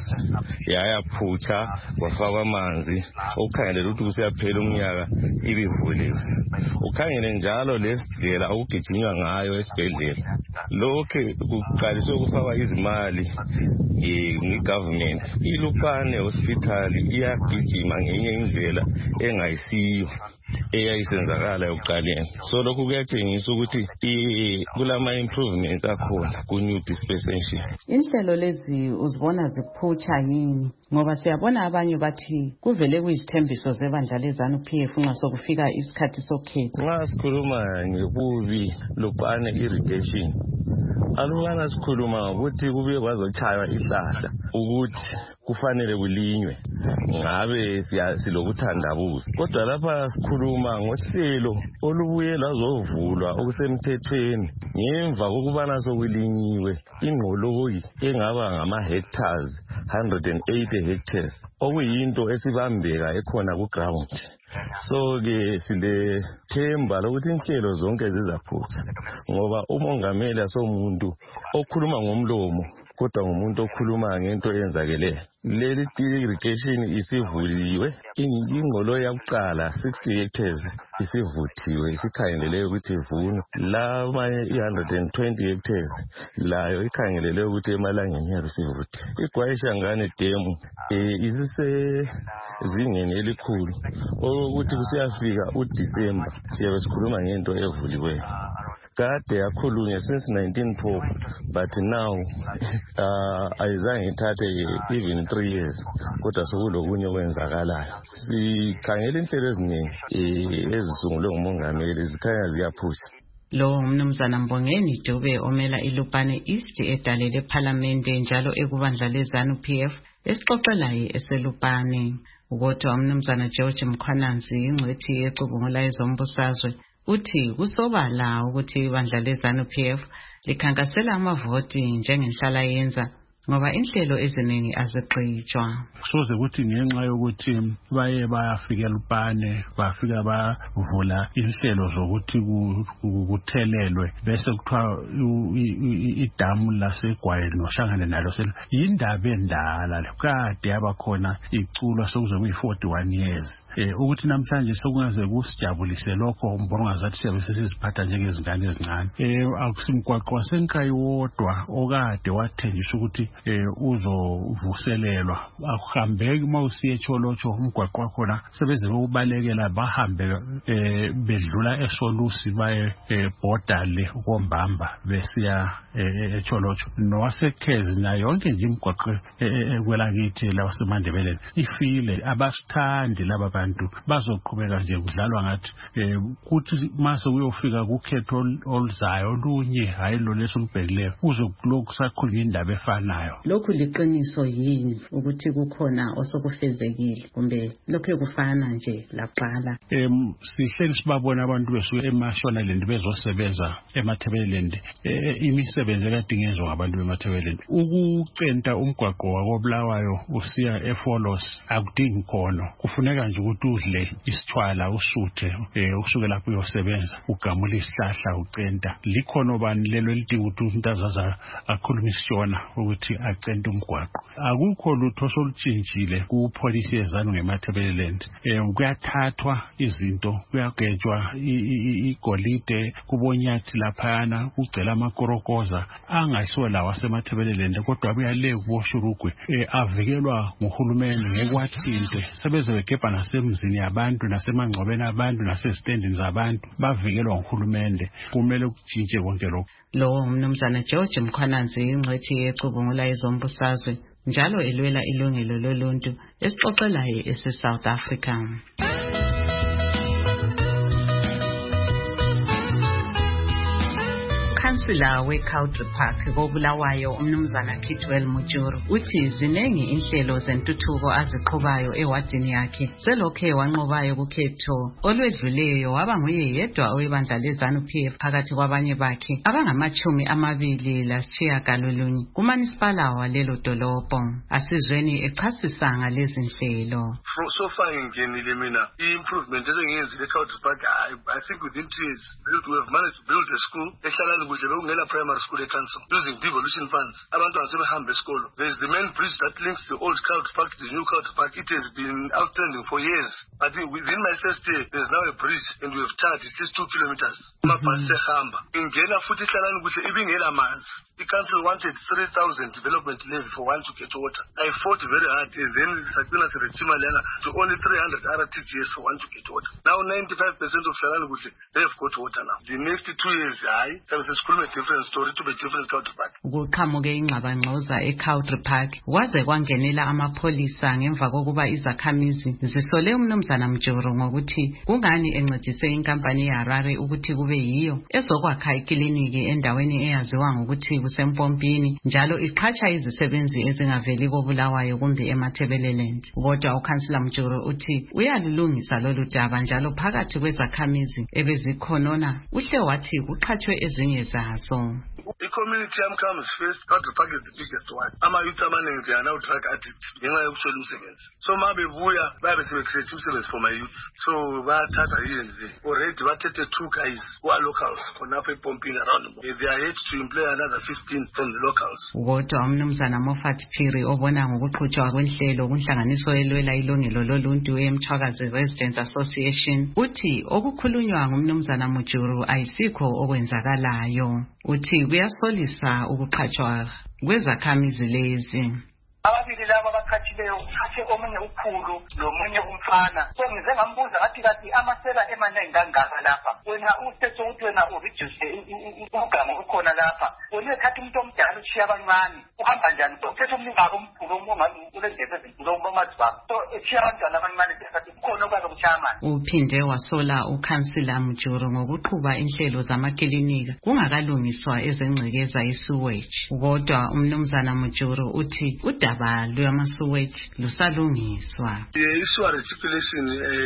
yayaphutha kwafakwa amanzi okukhangelela ukuthi kusiyaphela umnyaka ibivuliwe. Ukhangele njalo lesindlela okugijinywa ngayo esibhedlela lokho kuqaliswe ukufakwa izimali ngegovernment. Ilupane hospital iyagijima ngenye indlela engayisiyo eyayisenzakala yokuqaleni. So lokhu kuyatshengisa ukuthi kulama improvements akhona ku new dispensation. Inhlelo lezi uzibona ziphutsha yini? Ngoba siyabona abanye bathi kuvele kuyizithembiso zebandla leZANU-PF ngasokufika isikhathi sokhetho. Nxa sikhuluma ngebubi lupane irrigation alubana sikhuluma ukuthi kube kwazochaywa ihlahla ukuthi kufanele kulinywe ngabe silokuthandabuza kodwa lapha sikhuluma ngohlelo olubuye lazovulwa okusemthethweni ngemva kokubana sokulinyiwe ingqoloyi engaba ngama hectares 180 hectares okuyinto esibambeka ekhona ku ground. So-ke silethemba lokuthi inhlelo zonke zizaphutha ngoba umongameli asomuntu okhuluma ngomlomo kodwa ngumuntu okhuluma ngento eyenzakeleyo. Leli irrigation isivuliwe, ingqolo yakuqala 60 hectares isivuthiwe, isikhangelele ukuthi ivunwe. Lamanye 120 hectares layo ikhangelele ukuthi emalangeni yayo sivuthi. IGwayishangane Dam isisezingeni elikhulu ukuthi kusiyafika uDisemba siyabe sikhuluma ngento evuliweyo. Kade yakhulunywa since 1912 but now ayizange ithathe even 3 years kodwa sokulokunye okwenzakalayo. Sikhangela inhlelo eziningi ezisungulwe ngumongameli zikhanya ziyaphusha. Lo mnumzana Mbongeni Dube omela iLupane East edalele eParliamente njalo ekubandla leZANU-PF esixoxelayo eseLupane. Kodwa umnumzana George Mkhwananzi ingcwethi yecubungula ezombusazwe uthi kusobala ukuthi ibandla leZANU-PF likhankasela amavoti njengenhlala yenza ngoba inhlelo eziningi azigqitshwa. Soze ukuthi ngenxa yokuthi baye bayafikela uPane bafika bavula inhlelo zokuthi kuthelelwe bese kuthiwa idamu laseGwayeni nohlangane nalo yindaba endala kade yabakhona iculwa sokuze kuyi41 years. Ukuthi namhlanje sokungaze kusijabulise lokho umbona ngazathi siyabe sesiziphatha njengezingane ezincane. Akusimgwaqo wasenkayi wodwa okade wathenjiswa ukuthi uzovuselelwa akuhambeki mawusiye eCholotsho umgwaqo wakhona sebeze ukubalekela bahambe bedlula eSolusi baye border le kombamba besiya eCholotsho nowaseKhezi nayo yonke nje imigwaqo kwelakithi lawaseMandebeleni ifile. Abasithandi laba bantu bazoqhubeka nje kudlalwa ngathi kuthi mase kuyofika kukhetho oluzayo olunye hayi lo lesolubhekileyo uzokulokhu sakhulunywa indaba efanayo. Lokhu liqiniso yini ukuthi kukhona osokufezekile kumbe lokho kufana nje laqala? Sihleli sibabona abantu besuke eMashonaland bezosebenza eMathebeleland imisebenzi ekadingezwa ngabantu bemathebeleland. Ukucenta umgwaqo wakobulawayo usiya eFolos akudingi khono, kufuneka nje ukuthi udle isithwala usuthe usuke lapho uyosebenza ugamula isihlahla ucenta. Likhono bani lelo elidinga ukuthi umuntu azaza akhuluma isishona ukuthi acente umgwaqo. Akukho lutho solutshintshile kupolicy yezanu ngemathebeleland. Kuyathathwa izinto kuyagejwa igolide kubonyathi laphana kugcela amakorokoza angayisiwe lawa semathebeleland kodwa buyale kuboshurugwe avikelwa nguhulumeni ngekwathinte sebeze begebha nasemzini yabantu nasemangcwabeni abantu nasezitendini zabantu bavikelwa nguhulumende. Kumele kutshintshe konke lokho. Lo mnumzana George Mkhwananzi ingcwethi yecubungula ezombusazwe njalo elwela ilungelo loluntu esixoxelayo eseSouth Africa. Ukansila weCountry Park koBulawayo umnumzana Kitwell Mujuru uthi zinengi inhlelo zentuthuko aziqhubayo ewadini yakhe selokhe wanqobayo kukhetho olwedluleyo waba nguye yedwa owebandla leZANU-PF phakathi kwabanye bakhe abangama-29 kumanisipala walelo dolobho. Asizweni echasisa ngalezi nhlelo. So far ngingenile mina i-improvement ezengiyenzile eCountry Park I think within 2 years we have managed to build a school ehlala bekungela primary school council using devolution funds. Abantu asebehamba esikolo. There is the main bridge that links the old Country Park to the new Country Park. It has been outstanding for years. But within my first year, there is now a bridge and we have charged at least 2 kilometers. Mabhasi ehamba. Ingena futhi hlalani kuhle ibingela manzi. The council wanted 3,000 development levy for one to get water. I fought very hard and then Sakina Serechimalena to only 300 RTGS for one to get water. Now 95% of Hlalani kuhle they have got water now. The next 2 years, school a different story to be different Country Park. Kuqhamuke ingxabangxoza eCountry Park kwaze kwangenela amapholisa ngemva kokuba izakhamizi zisole umnumzana Mjuru ngokuthi kungani encedise inkampani yaHarare ukuthi kube yiyo ezokwakha ikliniki endaweni eyaziwa ngokuthi kusempompini njalo iqhatsha izisebenzi ezingaveli koBulawayo kumbe eMathebeleland. Kodwa ukansila Mjuru uthi uyalulungisa lolu daba njalo phakathi kwezakhamizi ebezikhonona uhle wathi kuqhatshwe ezinye zazo. The community comes first. Country Park is the biggest one. Youth they are now drug addicts. So Mabebuya, create for my youth. So already 2 guys who are locals pumping around. They are yet to employ another 15 from the locals. Kodwa umnumzana Moffat Phiri obona ngokuqhutshwa kwenhlelo kunhlanganiso elwela ilungelo loluntu eMthwakazi Residents Association uthi okukhulunywa ngumnumzana Mujuru ayisikho okwenzakalayo. Uthi kuyasolisa ukuqhatshwa kwezakhamizi lezi. Ababili laba abaqhatshileyo athe omunye ukhulu lomunye umfana. So ngize ngambuza ngathi amasela emaningi kangaka lapha. Wena uthethe ukuthi wena ureduce umgamo ukhona lapha. Wena ekhathi umuntu omdala ushiya abancane. Uhamba njani? Uthethe umlingako omkhulu ulendebe ezinkulu omazibaba. So eshiya abantwana abancane ekhathi kukhona okwazi ukuchama. Uphinde wasola uKhansila Mujuru ngokuqhuba inhlelo zamakilinika kungakalungiswa ezengcekeza isewage. Kodwa umnumzana Mujuru uthi udaba lwama-sewage lusalungiswa. The sewer reticulation,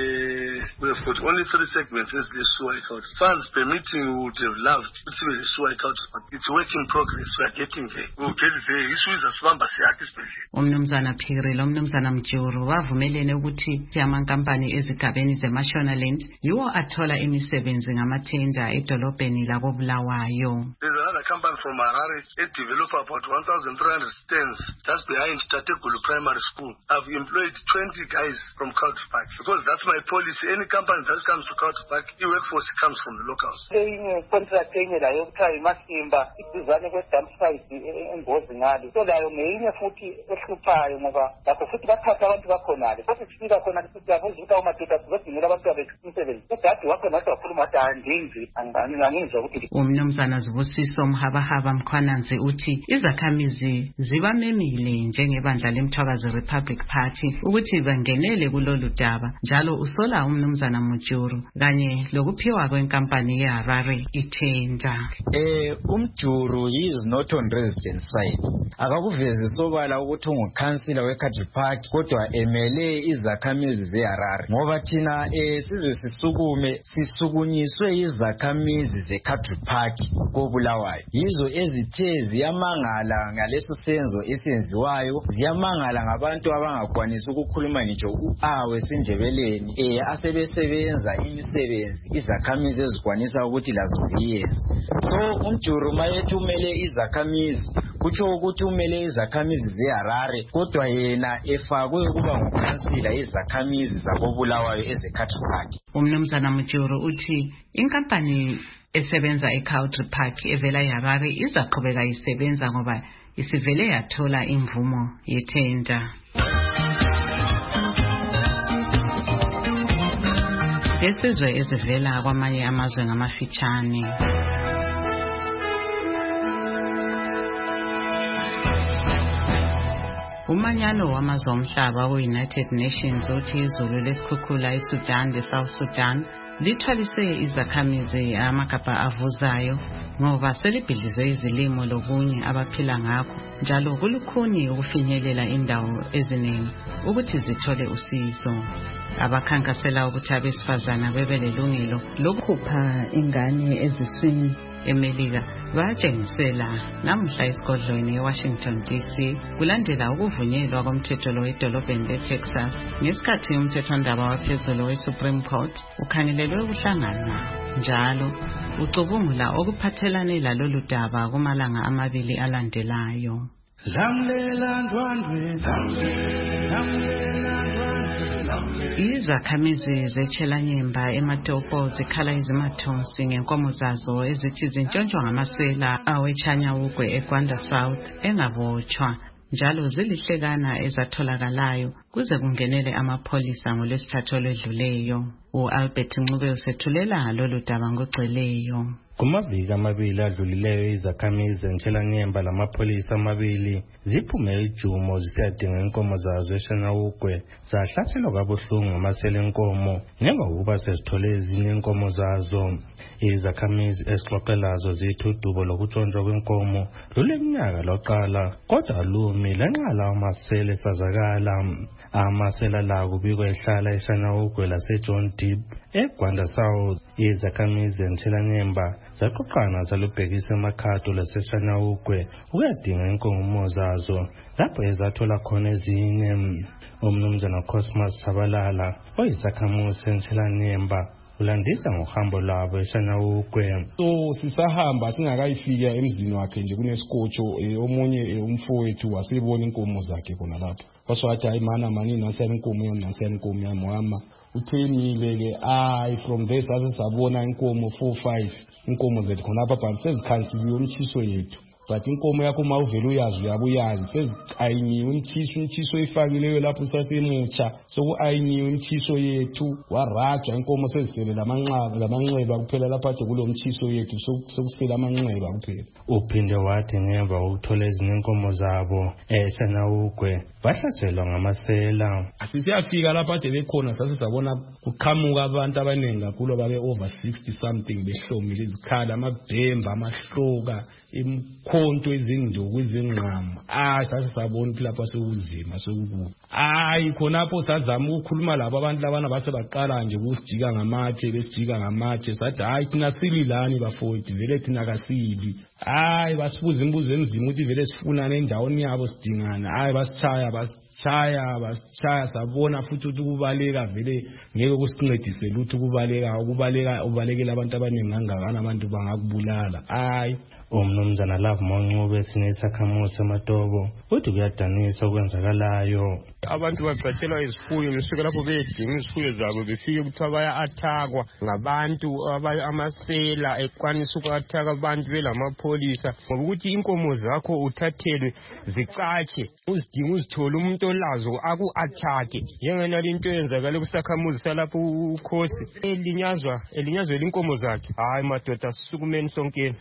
we have got only 3 segments as the sewer account. Funds permitting would have loved to see the sewer account, but it's a work in progress. We are getting there. We will get there. Issues as well, but especially. Umnumzana Phiri lomnumzana Mujuru wavumelene ukuthi amankampani ezigabeni zeMashonaland yiwo athola imisebenzi ngamathenda edolobheni lakoBulawayo. There's another company from Harare, a developer about 1,300 stands just behind Tategulu Primary School. I've employed 20 guys from Couch Park because that's my policy. Any company that comes to Couch Park, the workforce comes from the locals. Contract layo kuthiwa iMasimba iduzane kwe-dump site eNgozi ngale. So layo ngeyinye futhi ehluphayo ngoba lapho futhi bathatha abantu bakhonale. Futhi sifika khona futhi yabuza ukuthi awumadoda sizodingela abantu abemisebenzi. Udade wakho nathi wakhuluma ukuthi andinzi angizwa ukuthi. Umnumzana Zibusiso Mhabahaba Mkhwananzi uthi izakhamizi zibamemile njengebandla leMthwakazi Republic Party ukuthi bangenele kulolu daba njalo usola umnumzana Mujuru kanye lokuphiwa kwenkampani yeHarare ithenda. Umjuru is not on resident site. Akakuvezi sobala ukuthi ungukhansila weCountry Park kodwa emele izakhamizi zeHarare ngoba thina size sisukunyiswe izakhamizi zeCountry Park koBulawayo. Yizo ezithe ziyamangala ngaleso senzo esenziwayo, ziyamangala ngabantu abangakwanisa ukukhuluma ngitsho weSindebeleni asebesebenza imisebenzi izakhamizi ezikwanisa ukuthi lazo ziyenze. So umjuru mayethi umele izakhamizi kutsho ukuthi umele izakhamizi zeHarare kodwa yena efakwe ukuba ngukhansila izakhamizi zakoBulawayo ezeCountry Park. Umnumzana Mujuru uthi inkampani esebenza eCountry Park evela eHarare izaqhubeka isebenza ngoba isivele yathola imvumo yethenda. Lesizwe ezivela kwamanye amazwe ngamafitshane. Umanyano wamazwe omhlaba we-United Nations uthi izulu lesikhukhula eSudan leSouth Sudan lithwalise izakhamizi amagabha avuzayo ngoba selibhidlize izilimo lokunye abaphila ngakho njalo kulukhuni ukufinyelela indawo eziningi ukuthi zithole usizo. Abakhankasela ukuthi abesifazana bebelelungelo lokukhupha ingane eziswini eMelika batshengisela namuhla esigodlweni eWashington DC kulandela ukuvunyelwa komthetho lo edolobheni leTexas ngesikhathi umthethwandaba waphezulu weSupreme Court ukhangelelwe ukuhlangana njalo ucubungula okuphathelane lalolu daba kumalanga amabili alandelayo. Izakhamizi zeChelanyemba eMatopo zikhala izimathonsi ngenkomo zazo ezithi zintshontshwa ngamasela aweChanyawugwe eGwanda South engabotshwa njalo zilihlekana ezatholakalayo kuze kungenele amapholisa ngoLwesithathu olwedluleyo. uAlbert Ncube usethulela lolu daba ngogcweleyo. Kumaviki amabili adlulileyo izakhamizi zeChelanyemba lamapholisa amabili ziphume eJumo zisiyadinga inkomo zazo eChanyawugwe zahlaselwa kabuhlungu ngamasela enkomo ngemva kokuba sezithole ezinye inkomo zazo. Izakhamizi esixoxelazo zithi udubo lokutshontshwa kwenkomo luleminyaka loqala kodwa lumi lenqala amasela esazakala. Amasela la kubikwa ehlala eChanyawugwe laseJohn Deep eGwanda South Izakhamizi eMthelanyemba zaqoqana zalubhekisa emakhato laseShanawugwe ukuyadinga inkomo zazo lapho ezathola khona ezinye. Umnumzana Cosmas Sabalala oyisakhamuzi eMthelanyemba ulandisa ngohambo lwabo eShanawugwe. So sisahamba singakayifika emzini wakhe nje kunesikotsho omunye umfowethu wasibona inkomo zakhe khona lapho. Waswathi hayi mani nasiyani inkomo yami wama. Uthemile ke from there sabona inkomo 4-5 inkomo zethu khona lapha but sezikhansiliwe umthiso yethu. But inkomo yakho mawuvela uyazi uyabuyazi sezikayinyiwe umthiso ifakileyo lapho sasemutsha sokuayinyiwe umthiso yethu warajwa inkomo sezisele lamanxeba kuphela lapha ade kulo mthiso yethu sokusela amanxeba kuphela. Uphinde wathi ngemva ukuthola ezinye inkomo zabo eShanawugwe bahlaselwa ngamasela. Sisiyafika lapha ade bekhona sasizabona kuqhamuka abantu abaningi kakhulu babe over 60 something behlomile izikhala amabhemba amahloka imkhonto izinduku izingqamu sasisabona ukuthi lapha sekuzima sekukubi. Khonapho sazama ukukhuluma labo abantu labana base baqala nje ukusijika ngamatshe sathi thina sililani bafowethu vele thina kasili. Basibuza imibuzo enzima ukuthi vele sifunana endaweni yabo sidingana. Basitshaya sabona futhi ukuthi ukubaleka vele ngeke kusincedise lutho ubalekela abantu abaningi kangakana abantu bangakubulala. Umnumzana Love Monqube esinye isakhamuzi eMatobo uthi kuyadanisa okwenzakalayo. Abantu bacathelwa izifuyo besuka lapho bedinga izifuyo zabo befike ukuthi baya-athakwa ngabantu amasela ekwanisa uku-athaka abantu belamapholisa ngoba ukuthi inkomo zakho uthathelwe zicatshe uzidinga uzithole umuntu olazo aku-athake njengenali into eyenzakale kusakhamuzi salapho ukhosi elinyazwa inkomo zakhe. Madoda asisukumeni sonkeni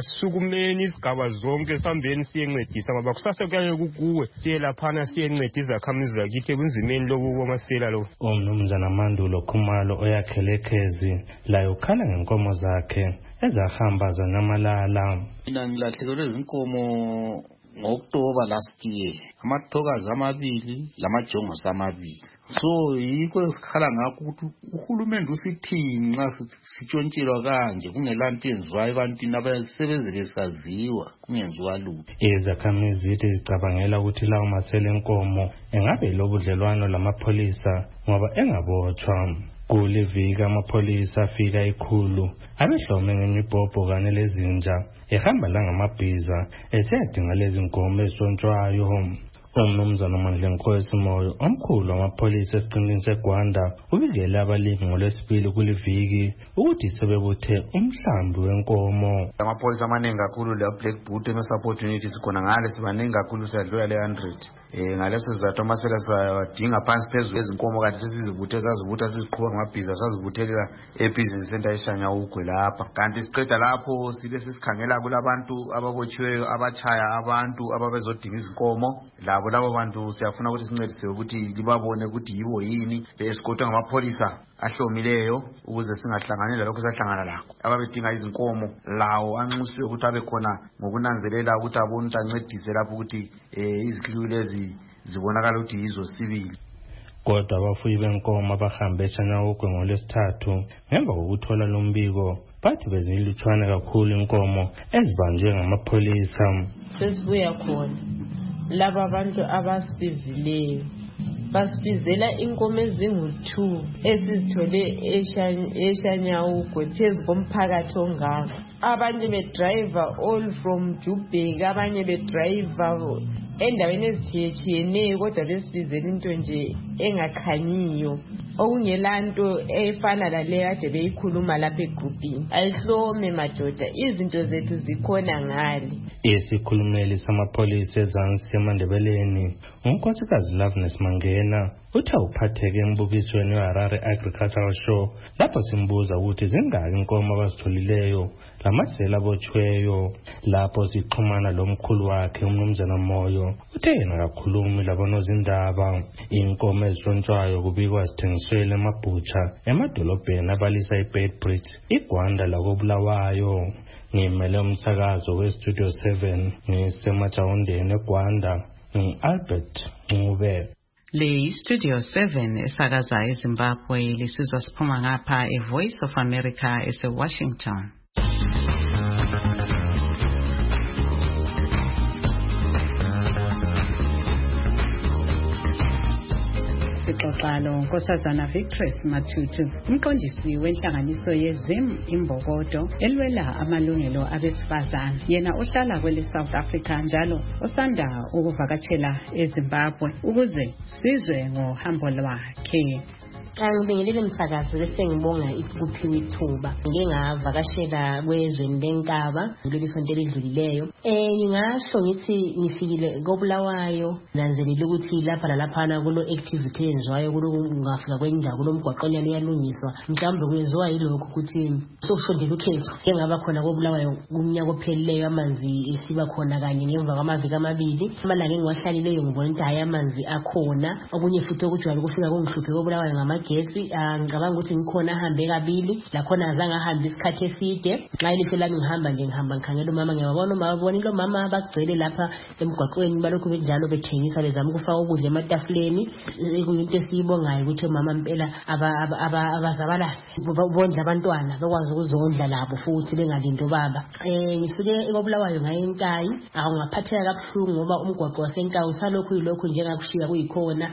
kumeni isigaba zonke sihambeni siyencedisa ngoba kusasa kuyaye kukuwe siye laphana siyencedisa izakhamizi zakithi ebunzimeni lobu kwamasela lo. Umnumzana Mandulo Khumalo oyakhele Khezi laye ukhala ngenkomo zakhe ezahamba zanyamalala. Mina ngilahlekelwe izinkomo ngoktoba last year amathokazi amabili lamajongosi amabili. So yikho esikhala ngakho ukuthi uhulumende usithini nxa sitshontshelwa kanje kungelanto yenziwayo ebantwini abasebeze besaziwa kungenziwa lutho. Izakhamizi zithi zicabangela ukuthi lawo masela enkomo engabe lobudlelwano lamapholisa ngoba engabotshwa. Kulivika amapholisa afika ekhulu abehlome ngemibhobho kanye lezinja ehamba langamabhiza esiyadinga lezi nkomo ezitshontshwayo. Umnumzana Mandlenkosi Moyo omkhulu wamapholisa esiqindini seGwanda ubikele abalimi ngoLwesibili kuliviki ukuthi sebebuthe umhlambi wenkomo. Amapholisa amaningi kakhulu le Black Boot support unit sikhona ngale sibaningi kakhulu siyadlula le 100. Ngaleso sizathu amasela siwadinga phansi phezulu ezinkomo kanti sesizivuthe sazivutha siziqhubeka ngamabhiza sazivuthelela ebusiness center eShanawugwe lapha. Kanti siqeda lapho sibe sesikhangela kulabantu ababotshiweyo abatshaya abantu ababezodinga izinkomo. Labo bantu siyafuna ukuthi sincedise ukuthi libabone ukuthi yibo yini besikotwa ngamapholisa ahlomileyo ukuze singahlangani lalokho sahlangana lakho. Ababedinga izinkomo lawo anxusiwe ukuthi abe khona ngokunanzelela ukuthi abone ukuthi ancedise lapho ukuthi izikliwi lezi zibonakala ukuthi yizo sibili. Kodwa abafuyi benkomo abahambe eShanawugwe ngoLwesithathu ngemva kokuthola lo mbiko bathi bezilutshwane kakhulu inkomo ezibanjwe ngamapholisa. Sesibuya khona laba bantu abasibizileyo basibizela inkomo ezingu-2 esizithole eShanawugwe phezu komphakathi ongaka. Abanye bedrayiva all from Joburg, abanye bedrayiva endaweni ezithiyeneyo kodwa besibizela into nje engakhanyiyo okungelanto efana laleyo ade beyikhuluma lapha egrupini. Ayihlome madoda, izinto zethu zikhona ngale. Isikhulumeli samapholisa eZansi eMandebeleni unkosikazi Loveness Mangena uthi uphatheke embukisweni weHarare Agricultural Show lapho simbuza ukuthi zingaki inkomo abazitholileyo lamasela abotshiweyo. Lapho sixhumana lomkhulu wakhe umnumzana Moyo uthe yena kakhulumi labonozindaba. Inkomo ezitshontshwayo kubikwa zithengiselwe emabhutsha emadolobheni abalisa iBedbridge iGwanda lakoBulawayo. Ngimele umsakazo weStudio 7 ngisemajawundeni eGwanda. Albert Ncube. Le Studio 7 esakaza eZimbabwe lisizwa siphuma ngapha eVoice of America eseWashington. Sixoxalo Nkosazana Victress Matutu, umqondisi wenhlanganiso yeZim Imbokodo elwela amalungelo abesifazana. Yena uhlala kwele South Africa njalo osanda ukuvakatshela eZimbabwe ukuze sizwe ngohambo lwakhe. Ngibingelele msakazi bese ngibonga ikuphiwa ithuba. Ngike ngavakashela kwezweni lenkaba kuleli sonto elidlulileyo. Ngingasho ngithi nifikile koBulawayo nanzelela ukuthi lapha nalaphana kulo activity enziwayo kulo ngafika kwendawo kulo mgwaqonyana uyalungiswa. Mhlawumbe kwenziwa yilokho ukuthi sokushondela ukhetho. Ke ngaba khona koBulawayo kumnyaka ophelileyo amanzi esiba khona kanye ngemva kwamaviki amabili. Amalanga engiwahlalileyo ngibona ukuthi hayi amanzi akhona. Okunye futhi okujwayele kufika kungihluphe koBulawayo ngamagetsi. Ngicabanga ukuthi ngikhona ahambe kabili la khona azange ahambe isikhathi eside. Nxa ilihlo lami ngihamba nje ngikhangela umama ngiyabona umabona mama abagcwele lapha emgwaqweni balokhu benjalo bethengisa bezama ukufaka ukudla ematafuleni. Kuyinto esiyibongayo ukuthi mama impela abazabalazi bondla abantwana bekwazi ukuzondla labo futhi bengalinto baba. Ngisuke koBulawayo ngayenkayi ngaphatheka kabuhlungu ngoba umgwaqo wasenkayi usalokhu yilokhu njengakushiya kuyikhona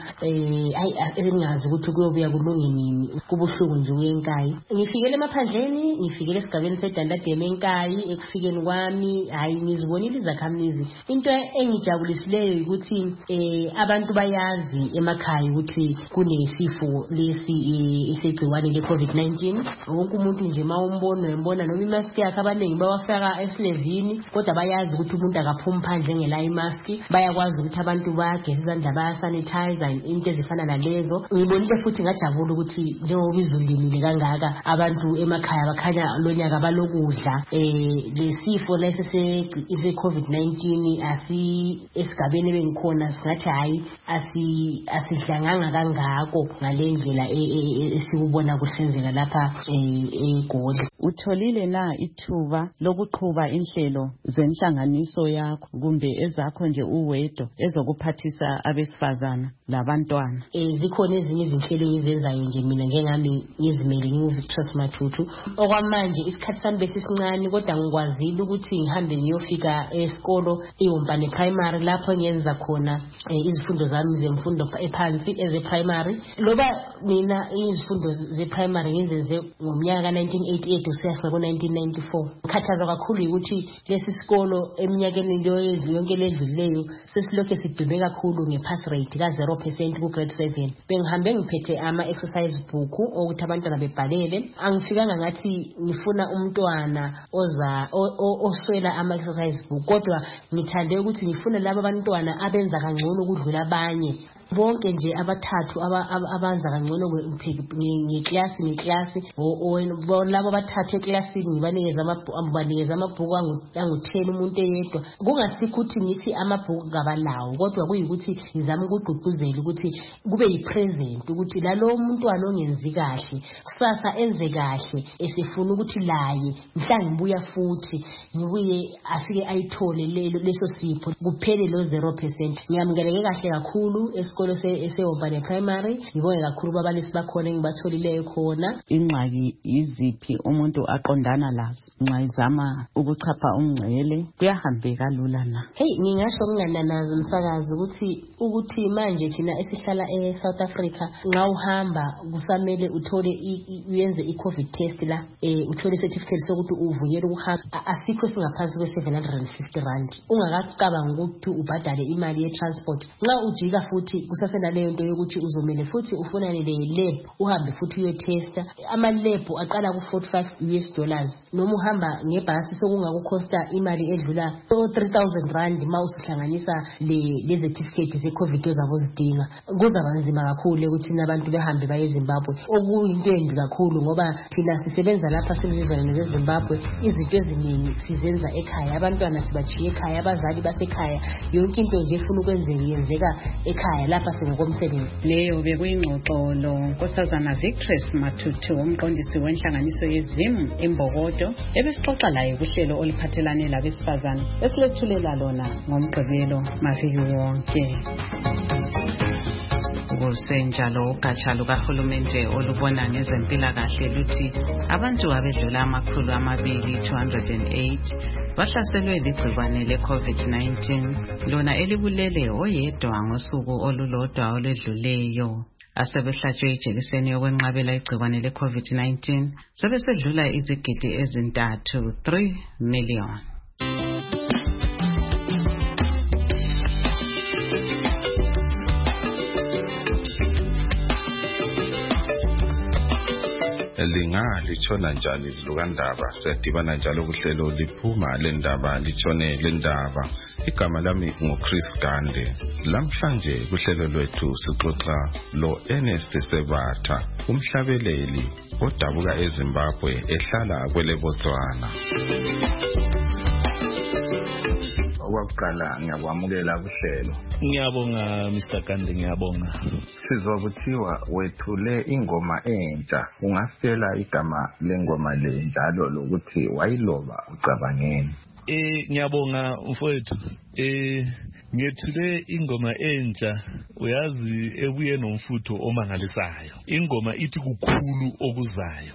engazi ukuthi kuyobuya kulungenini kubuhlungu nje uyenkayi. Ngifikele emaphandleni ngifikele esigabeni seDandademe enkayi. Ekufikeni kwami hayi ngizibonile izakhamizi. Into engijabulisileyo ukuthi abantu bayazi emakhaya ukuthi kunesifo lesi isegciwane leCovid-19. Wonke umuntu nje mawumbona uyembona noma imask yakhe abaningi bawafaka esilevini kodwa bayazi ukuthi umuntu akaphumi phandle ngela imask. Bayakwazi ukuthi abantu bageza izandla bayasanitize into ezifana nalezo. Ngibonile futhi ngajabula ukuthi njengoba izulu linile kangaka abantu emakhaya bakhanya lonyaka balokudla. Lesifo lesi seCovid-19 esigabeni ebengikhona singathi hayi asidlanganga kangako ngalendlela esikubona kuhlenzeka lapha eGoli. Utholile na ithuba lokuqhuba inhlelo zenhlanganiso yakho kumbe ezakho nje uwedwa ezokuphathisa abesifazana labantwana? Zikhona ezinye izinhlelo engizenzayo nje mina njengami ngizimele ngiVictress Matutu. Okwamanje isikhathi sami besisincane kodwa ngikwazile ukuthi ngihambe ngiyofika esikolo iWompane Primary lapho ngiyenza khona izifundo zami zemfundo ephansi ezeprimary. Loba mina izifundo zeprimary ngizenze ngomnyaka ka1988 kusiyafika ku1994. Ngikhathazwa kakhulu ukuthi lesi sikolo eminyakeni yonke ledlulileyo sesilokhe sidume kakhulu ngepass rate ka 0% ku grade 7. Bengihambe ngiphethe ama-exercise book ukuthi abantwana bebhalele. Angifikanga ngathi ngifuna umntwana oswela ama-exercise book kodwa ngithande ukuthi ngifuna laba abantwana abenza kangcono ukudlula abanye. Bonke nje abathathu abenza kangcono ngeklasi labo abathathu eklasini ngibanikeza amabhuku angu-10 umuntu eyedwa. Kungasikho ukuthi ngithi amabhuku ngabalawo kodwa kuyikuthi ngizama ukugqugquzela ukuthi kube yipresent ukuthi lalo umntwana ongenzi kahle kusasa enze kahle esefuna ukuthi laye mhla ngibuya futhi ngibuye afike ayithole leso sipho kuphele lo 0%. Ngiyamukeleke kahle kakhulu esikolo seWompane Primary. Ngibonge kakhulu babalisi bakhona engibatholileyo khona. Ingxaki iziphi umuntu aqondana lazo nxa izama ukuchapha umngcele kuyahambeka lula na? Ngingasho ngingananazi umsakazi ukuthi manje thina esihlala eSouth Africa nxa uhamba kusamele uthole uyenze iCovid test la uthole certificate sokuthi uvunyelwe ukuhamba. Asikho singaphansi kwe750 rand. Ungakacabanga ukuthi ubhadale imali ye-transport. Nxa ujika futhi kusasenaleyo nto yokuthi uzomele futhi ufunane le-lab uhambe futhi uyotesta. Ama-lab aqala ku$45. Noma uhamba ngebhasi sokungakukhosta imali edlula 3,000 rand ma usuhlanganisa le certificate ze-COVID ozabo zidinga. Kuzaba nzima kakhulu ukuthi abantu behambe baye eZimbabwe. Okuyinto embi kakhulu ngoba thina sisebenza lapha selizweni leZimbabwe izinto eziningi sizenza ekhaya. Abantwana sibachiye ekhaya, abazali basekhaya. Yonke into nje efuna ukwenzeka yenzeka ekhaya lapha sengokomsebenzi. Leyo bekuyingxoxo Nkosazana Victress Matutu umqondisi wenhlanganiso yeZim Imbokodo ebesixoxa laye kuhlelo oluphathelane labesifazana esilethulela lona ngoMgqibelo maviki wonke. kusenjalo ugatsha lukahulumende olubona ngezempilakahle luthi abantu abedlula 208 bahlaselwe ligcikwane le-COVID-19 lona elibulele oyedwa ngosuku olulodwa olwedluleyo. Asebehlatshwe ijekiseni yokwenqabela igcikwane le-COVID-19 sebesedlula izigidi ezintathu 3 million. Litshona njani izilukandaba siyadibana njalo kuhlelo liphuma lendaba litshone lendaba. Igama lami nguChris Gande. Lamhlanje kuhlelo lwethu sixoxa lo Ernest Sebatha, umhlabeleli odabuka eZimbabwe ehlala kweleBotswana. Okwaqala ngiyakwamukela kuhlelo. Ngiyabonga Mr. Gande, ngiyabonga. Sizwa kuthiwa wethule ingoma entsha. Ungasitshela igama lengoma le njalo lokuthi wayiloba ucabangeni? Ngiyabonga mfowethu. Ngethule ingoma entsha, uyazi ebuye nomfutho omangalisayo. Ingoma ithi kukhulu okuzayo.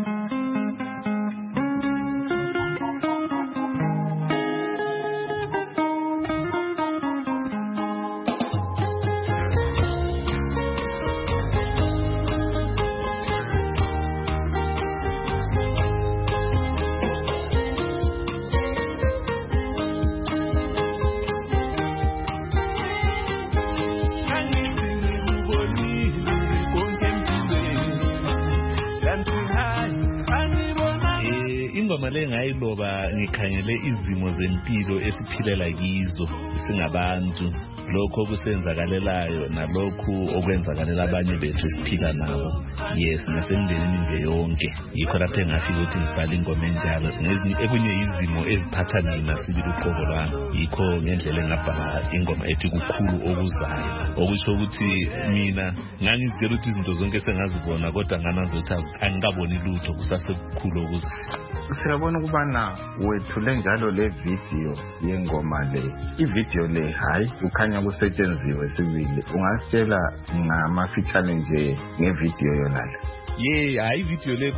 Ingoma le ngayiloba ngikhangele izimo zempilo esiphilela kizo singabantu, lokho kusenzakalelayo nalokho okwenzakalela abanye bethu siphila nabo. Yes, nasemndenini nje yonke. Yikho lapho engafika ukuthi ngibhale ingoma enjalo. Ekunye izimo eziphatha mina sibili uqobo lwami. Yikho ngendlela engabhala ingoma ethi kukhulu okuzayo. Okusho ukuthi mina ngangizitshela ukuthi izinto zonke sengazibona kodwa nganazo ukuthi angikaboni lutho kusasekukhulu okuzayo. Siyabona ukubana wethule njalo le video yengoma le. I-video le hayi ukhanya kusetshenziswe sibili. Ungasitshela ngamafitshane nje ngevideo yona le? Hayi video le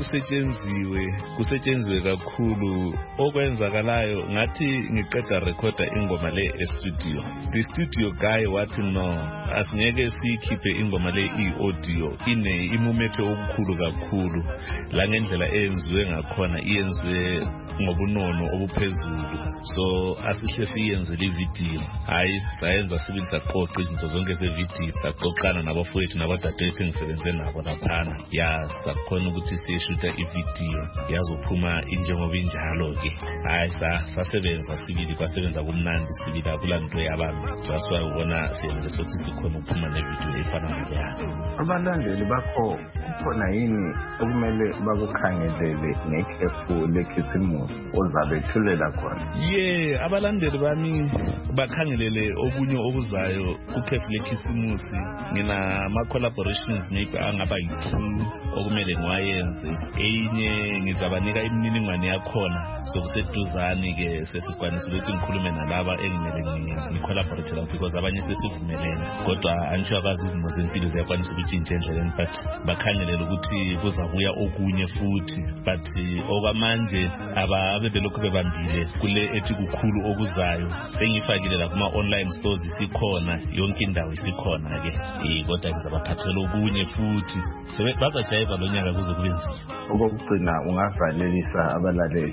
kusetshenziswe kakhulu. Okwenzakalayo ngathi ngiqeda recorda ingoma le e-studio. The studio guy wathi no, asingeke sikhiphe ingoma le i-audio imumethe okukhulu kakhulu. La ngendlela eyenziwe ngakhona iyenziwe ngobunono obuphezulu. So asihle siyenze le video. Hayi sayenza sibili saqoqa izinto zonke ze-video, saqoqana nabafowethu nabadadewethu engisebenze nabo laphana. Sakhona ukuthi siyeshuta ivideo yazophuma injengoba injalo ke. Hayi sasebenza sibili, kwasebenza kumnandi sibili, akulanto yabami. Sasibona siyenze sokuthi sikhona ukuphuma nevideo efana naleyo. Abalandeli bakho khona yini okumele bakukhangelele ngekhefu lekhisimusi ozabe thulela khona? Abalandeli bami bakhangelele okunye okuzayo kukhefu lekhisimusi. Ngina ama-collaborations maybe angaba yi-2 okumele ngiwayenze. Enye ngizabanika imininingwane yakhona sokuseduzane ke sesikwanisa ukuthi ngikhulume nalaba engimele ngicollaborate nabo because abanye sesivumelene, kodwa angisho akazi izimo zempilo ziyakwanisa ukuthi indlela but bakhangelela ukuthi kuzabuya okunye futhi. But okwamanje ababe belokhu bebambile kule ethi kukhulu okuzayo. Sengifakile la kuma online stores isikhona, yonke indawo isikhona ke. Kodwa ngizabaphathela okunye futhi bazajayiva lo nyaka kuze kube nzima. Okugcina ungavalelisa abalaleli?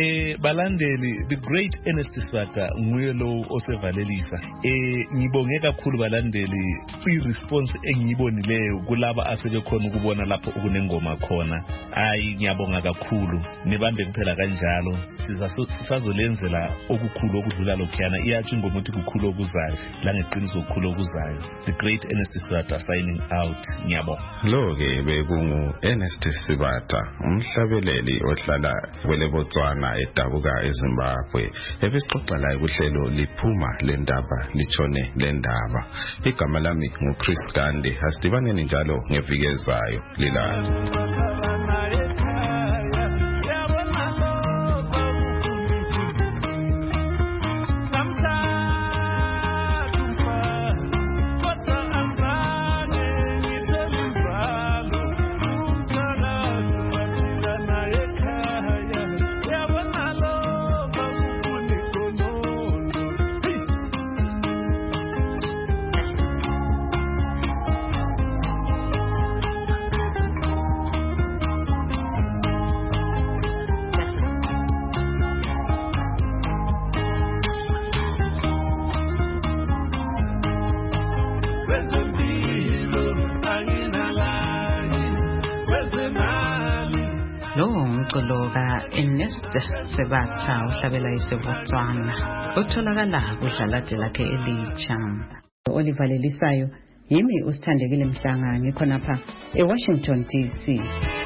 Balandeli, the great Ernest Sebatha nguye lo osevalelisa. Ngibonge kakhulu balandeli i-response engiyibonileyo kulaba asebekhona ukubona lapho okunengoma khona. Ngiyabonga kakhulu. Nibambe kuphela kanjalo. Sizazolenzela okukhulu okudlula lokhuyana. Iyathi ingoma ukuthi kukhulu okuzayo. La ngeqiniso kukhulu okuzayo. The great Ernest Sebatha signing out. Ngiyabonga. Lo-ke bekungu Ernest Sebatha, umhlabeleli ohlala kweleBotswana edabuka eZimbabwe. Ebesixoxa laye kuhlelo liphuma lendaba litshone lendaba. Igama lami nguChris Gande. Asidibaneni njalo ngeviki ezayo. Lilala. Lowo umculo ka-Ernest Sebatha uhlabela iseBotswana otholakala kudlalade lakhe elitsha. Oliver Lelisayo, yimi uSithandekile Mhlanga ngikhonapha eWashington DC.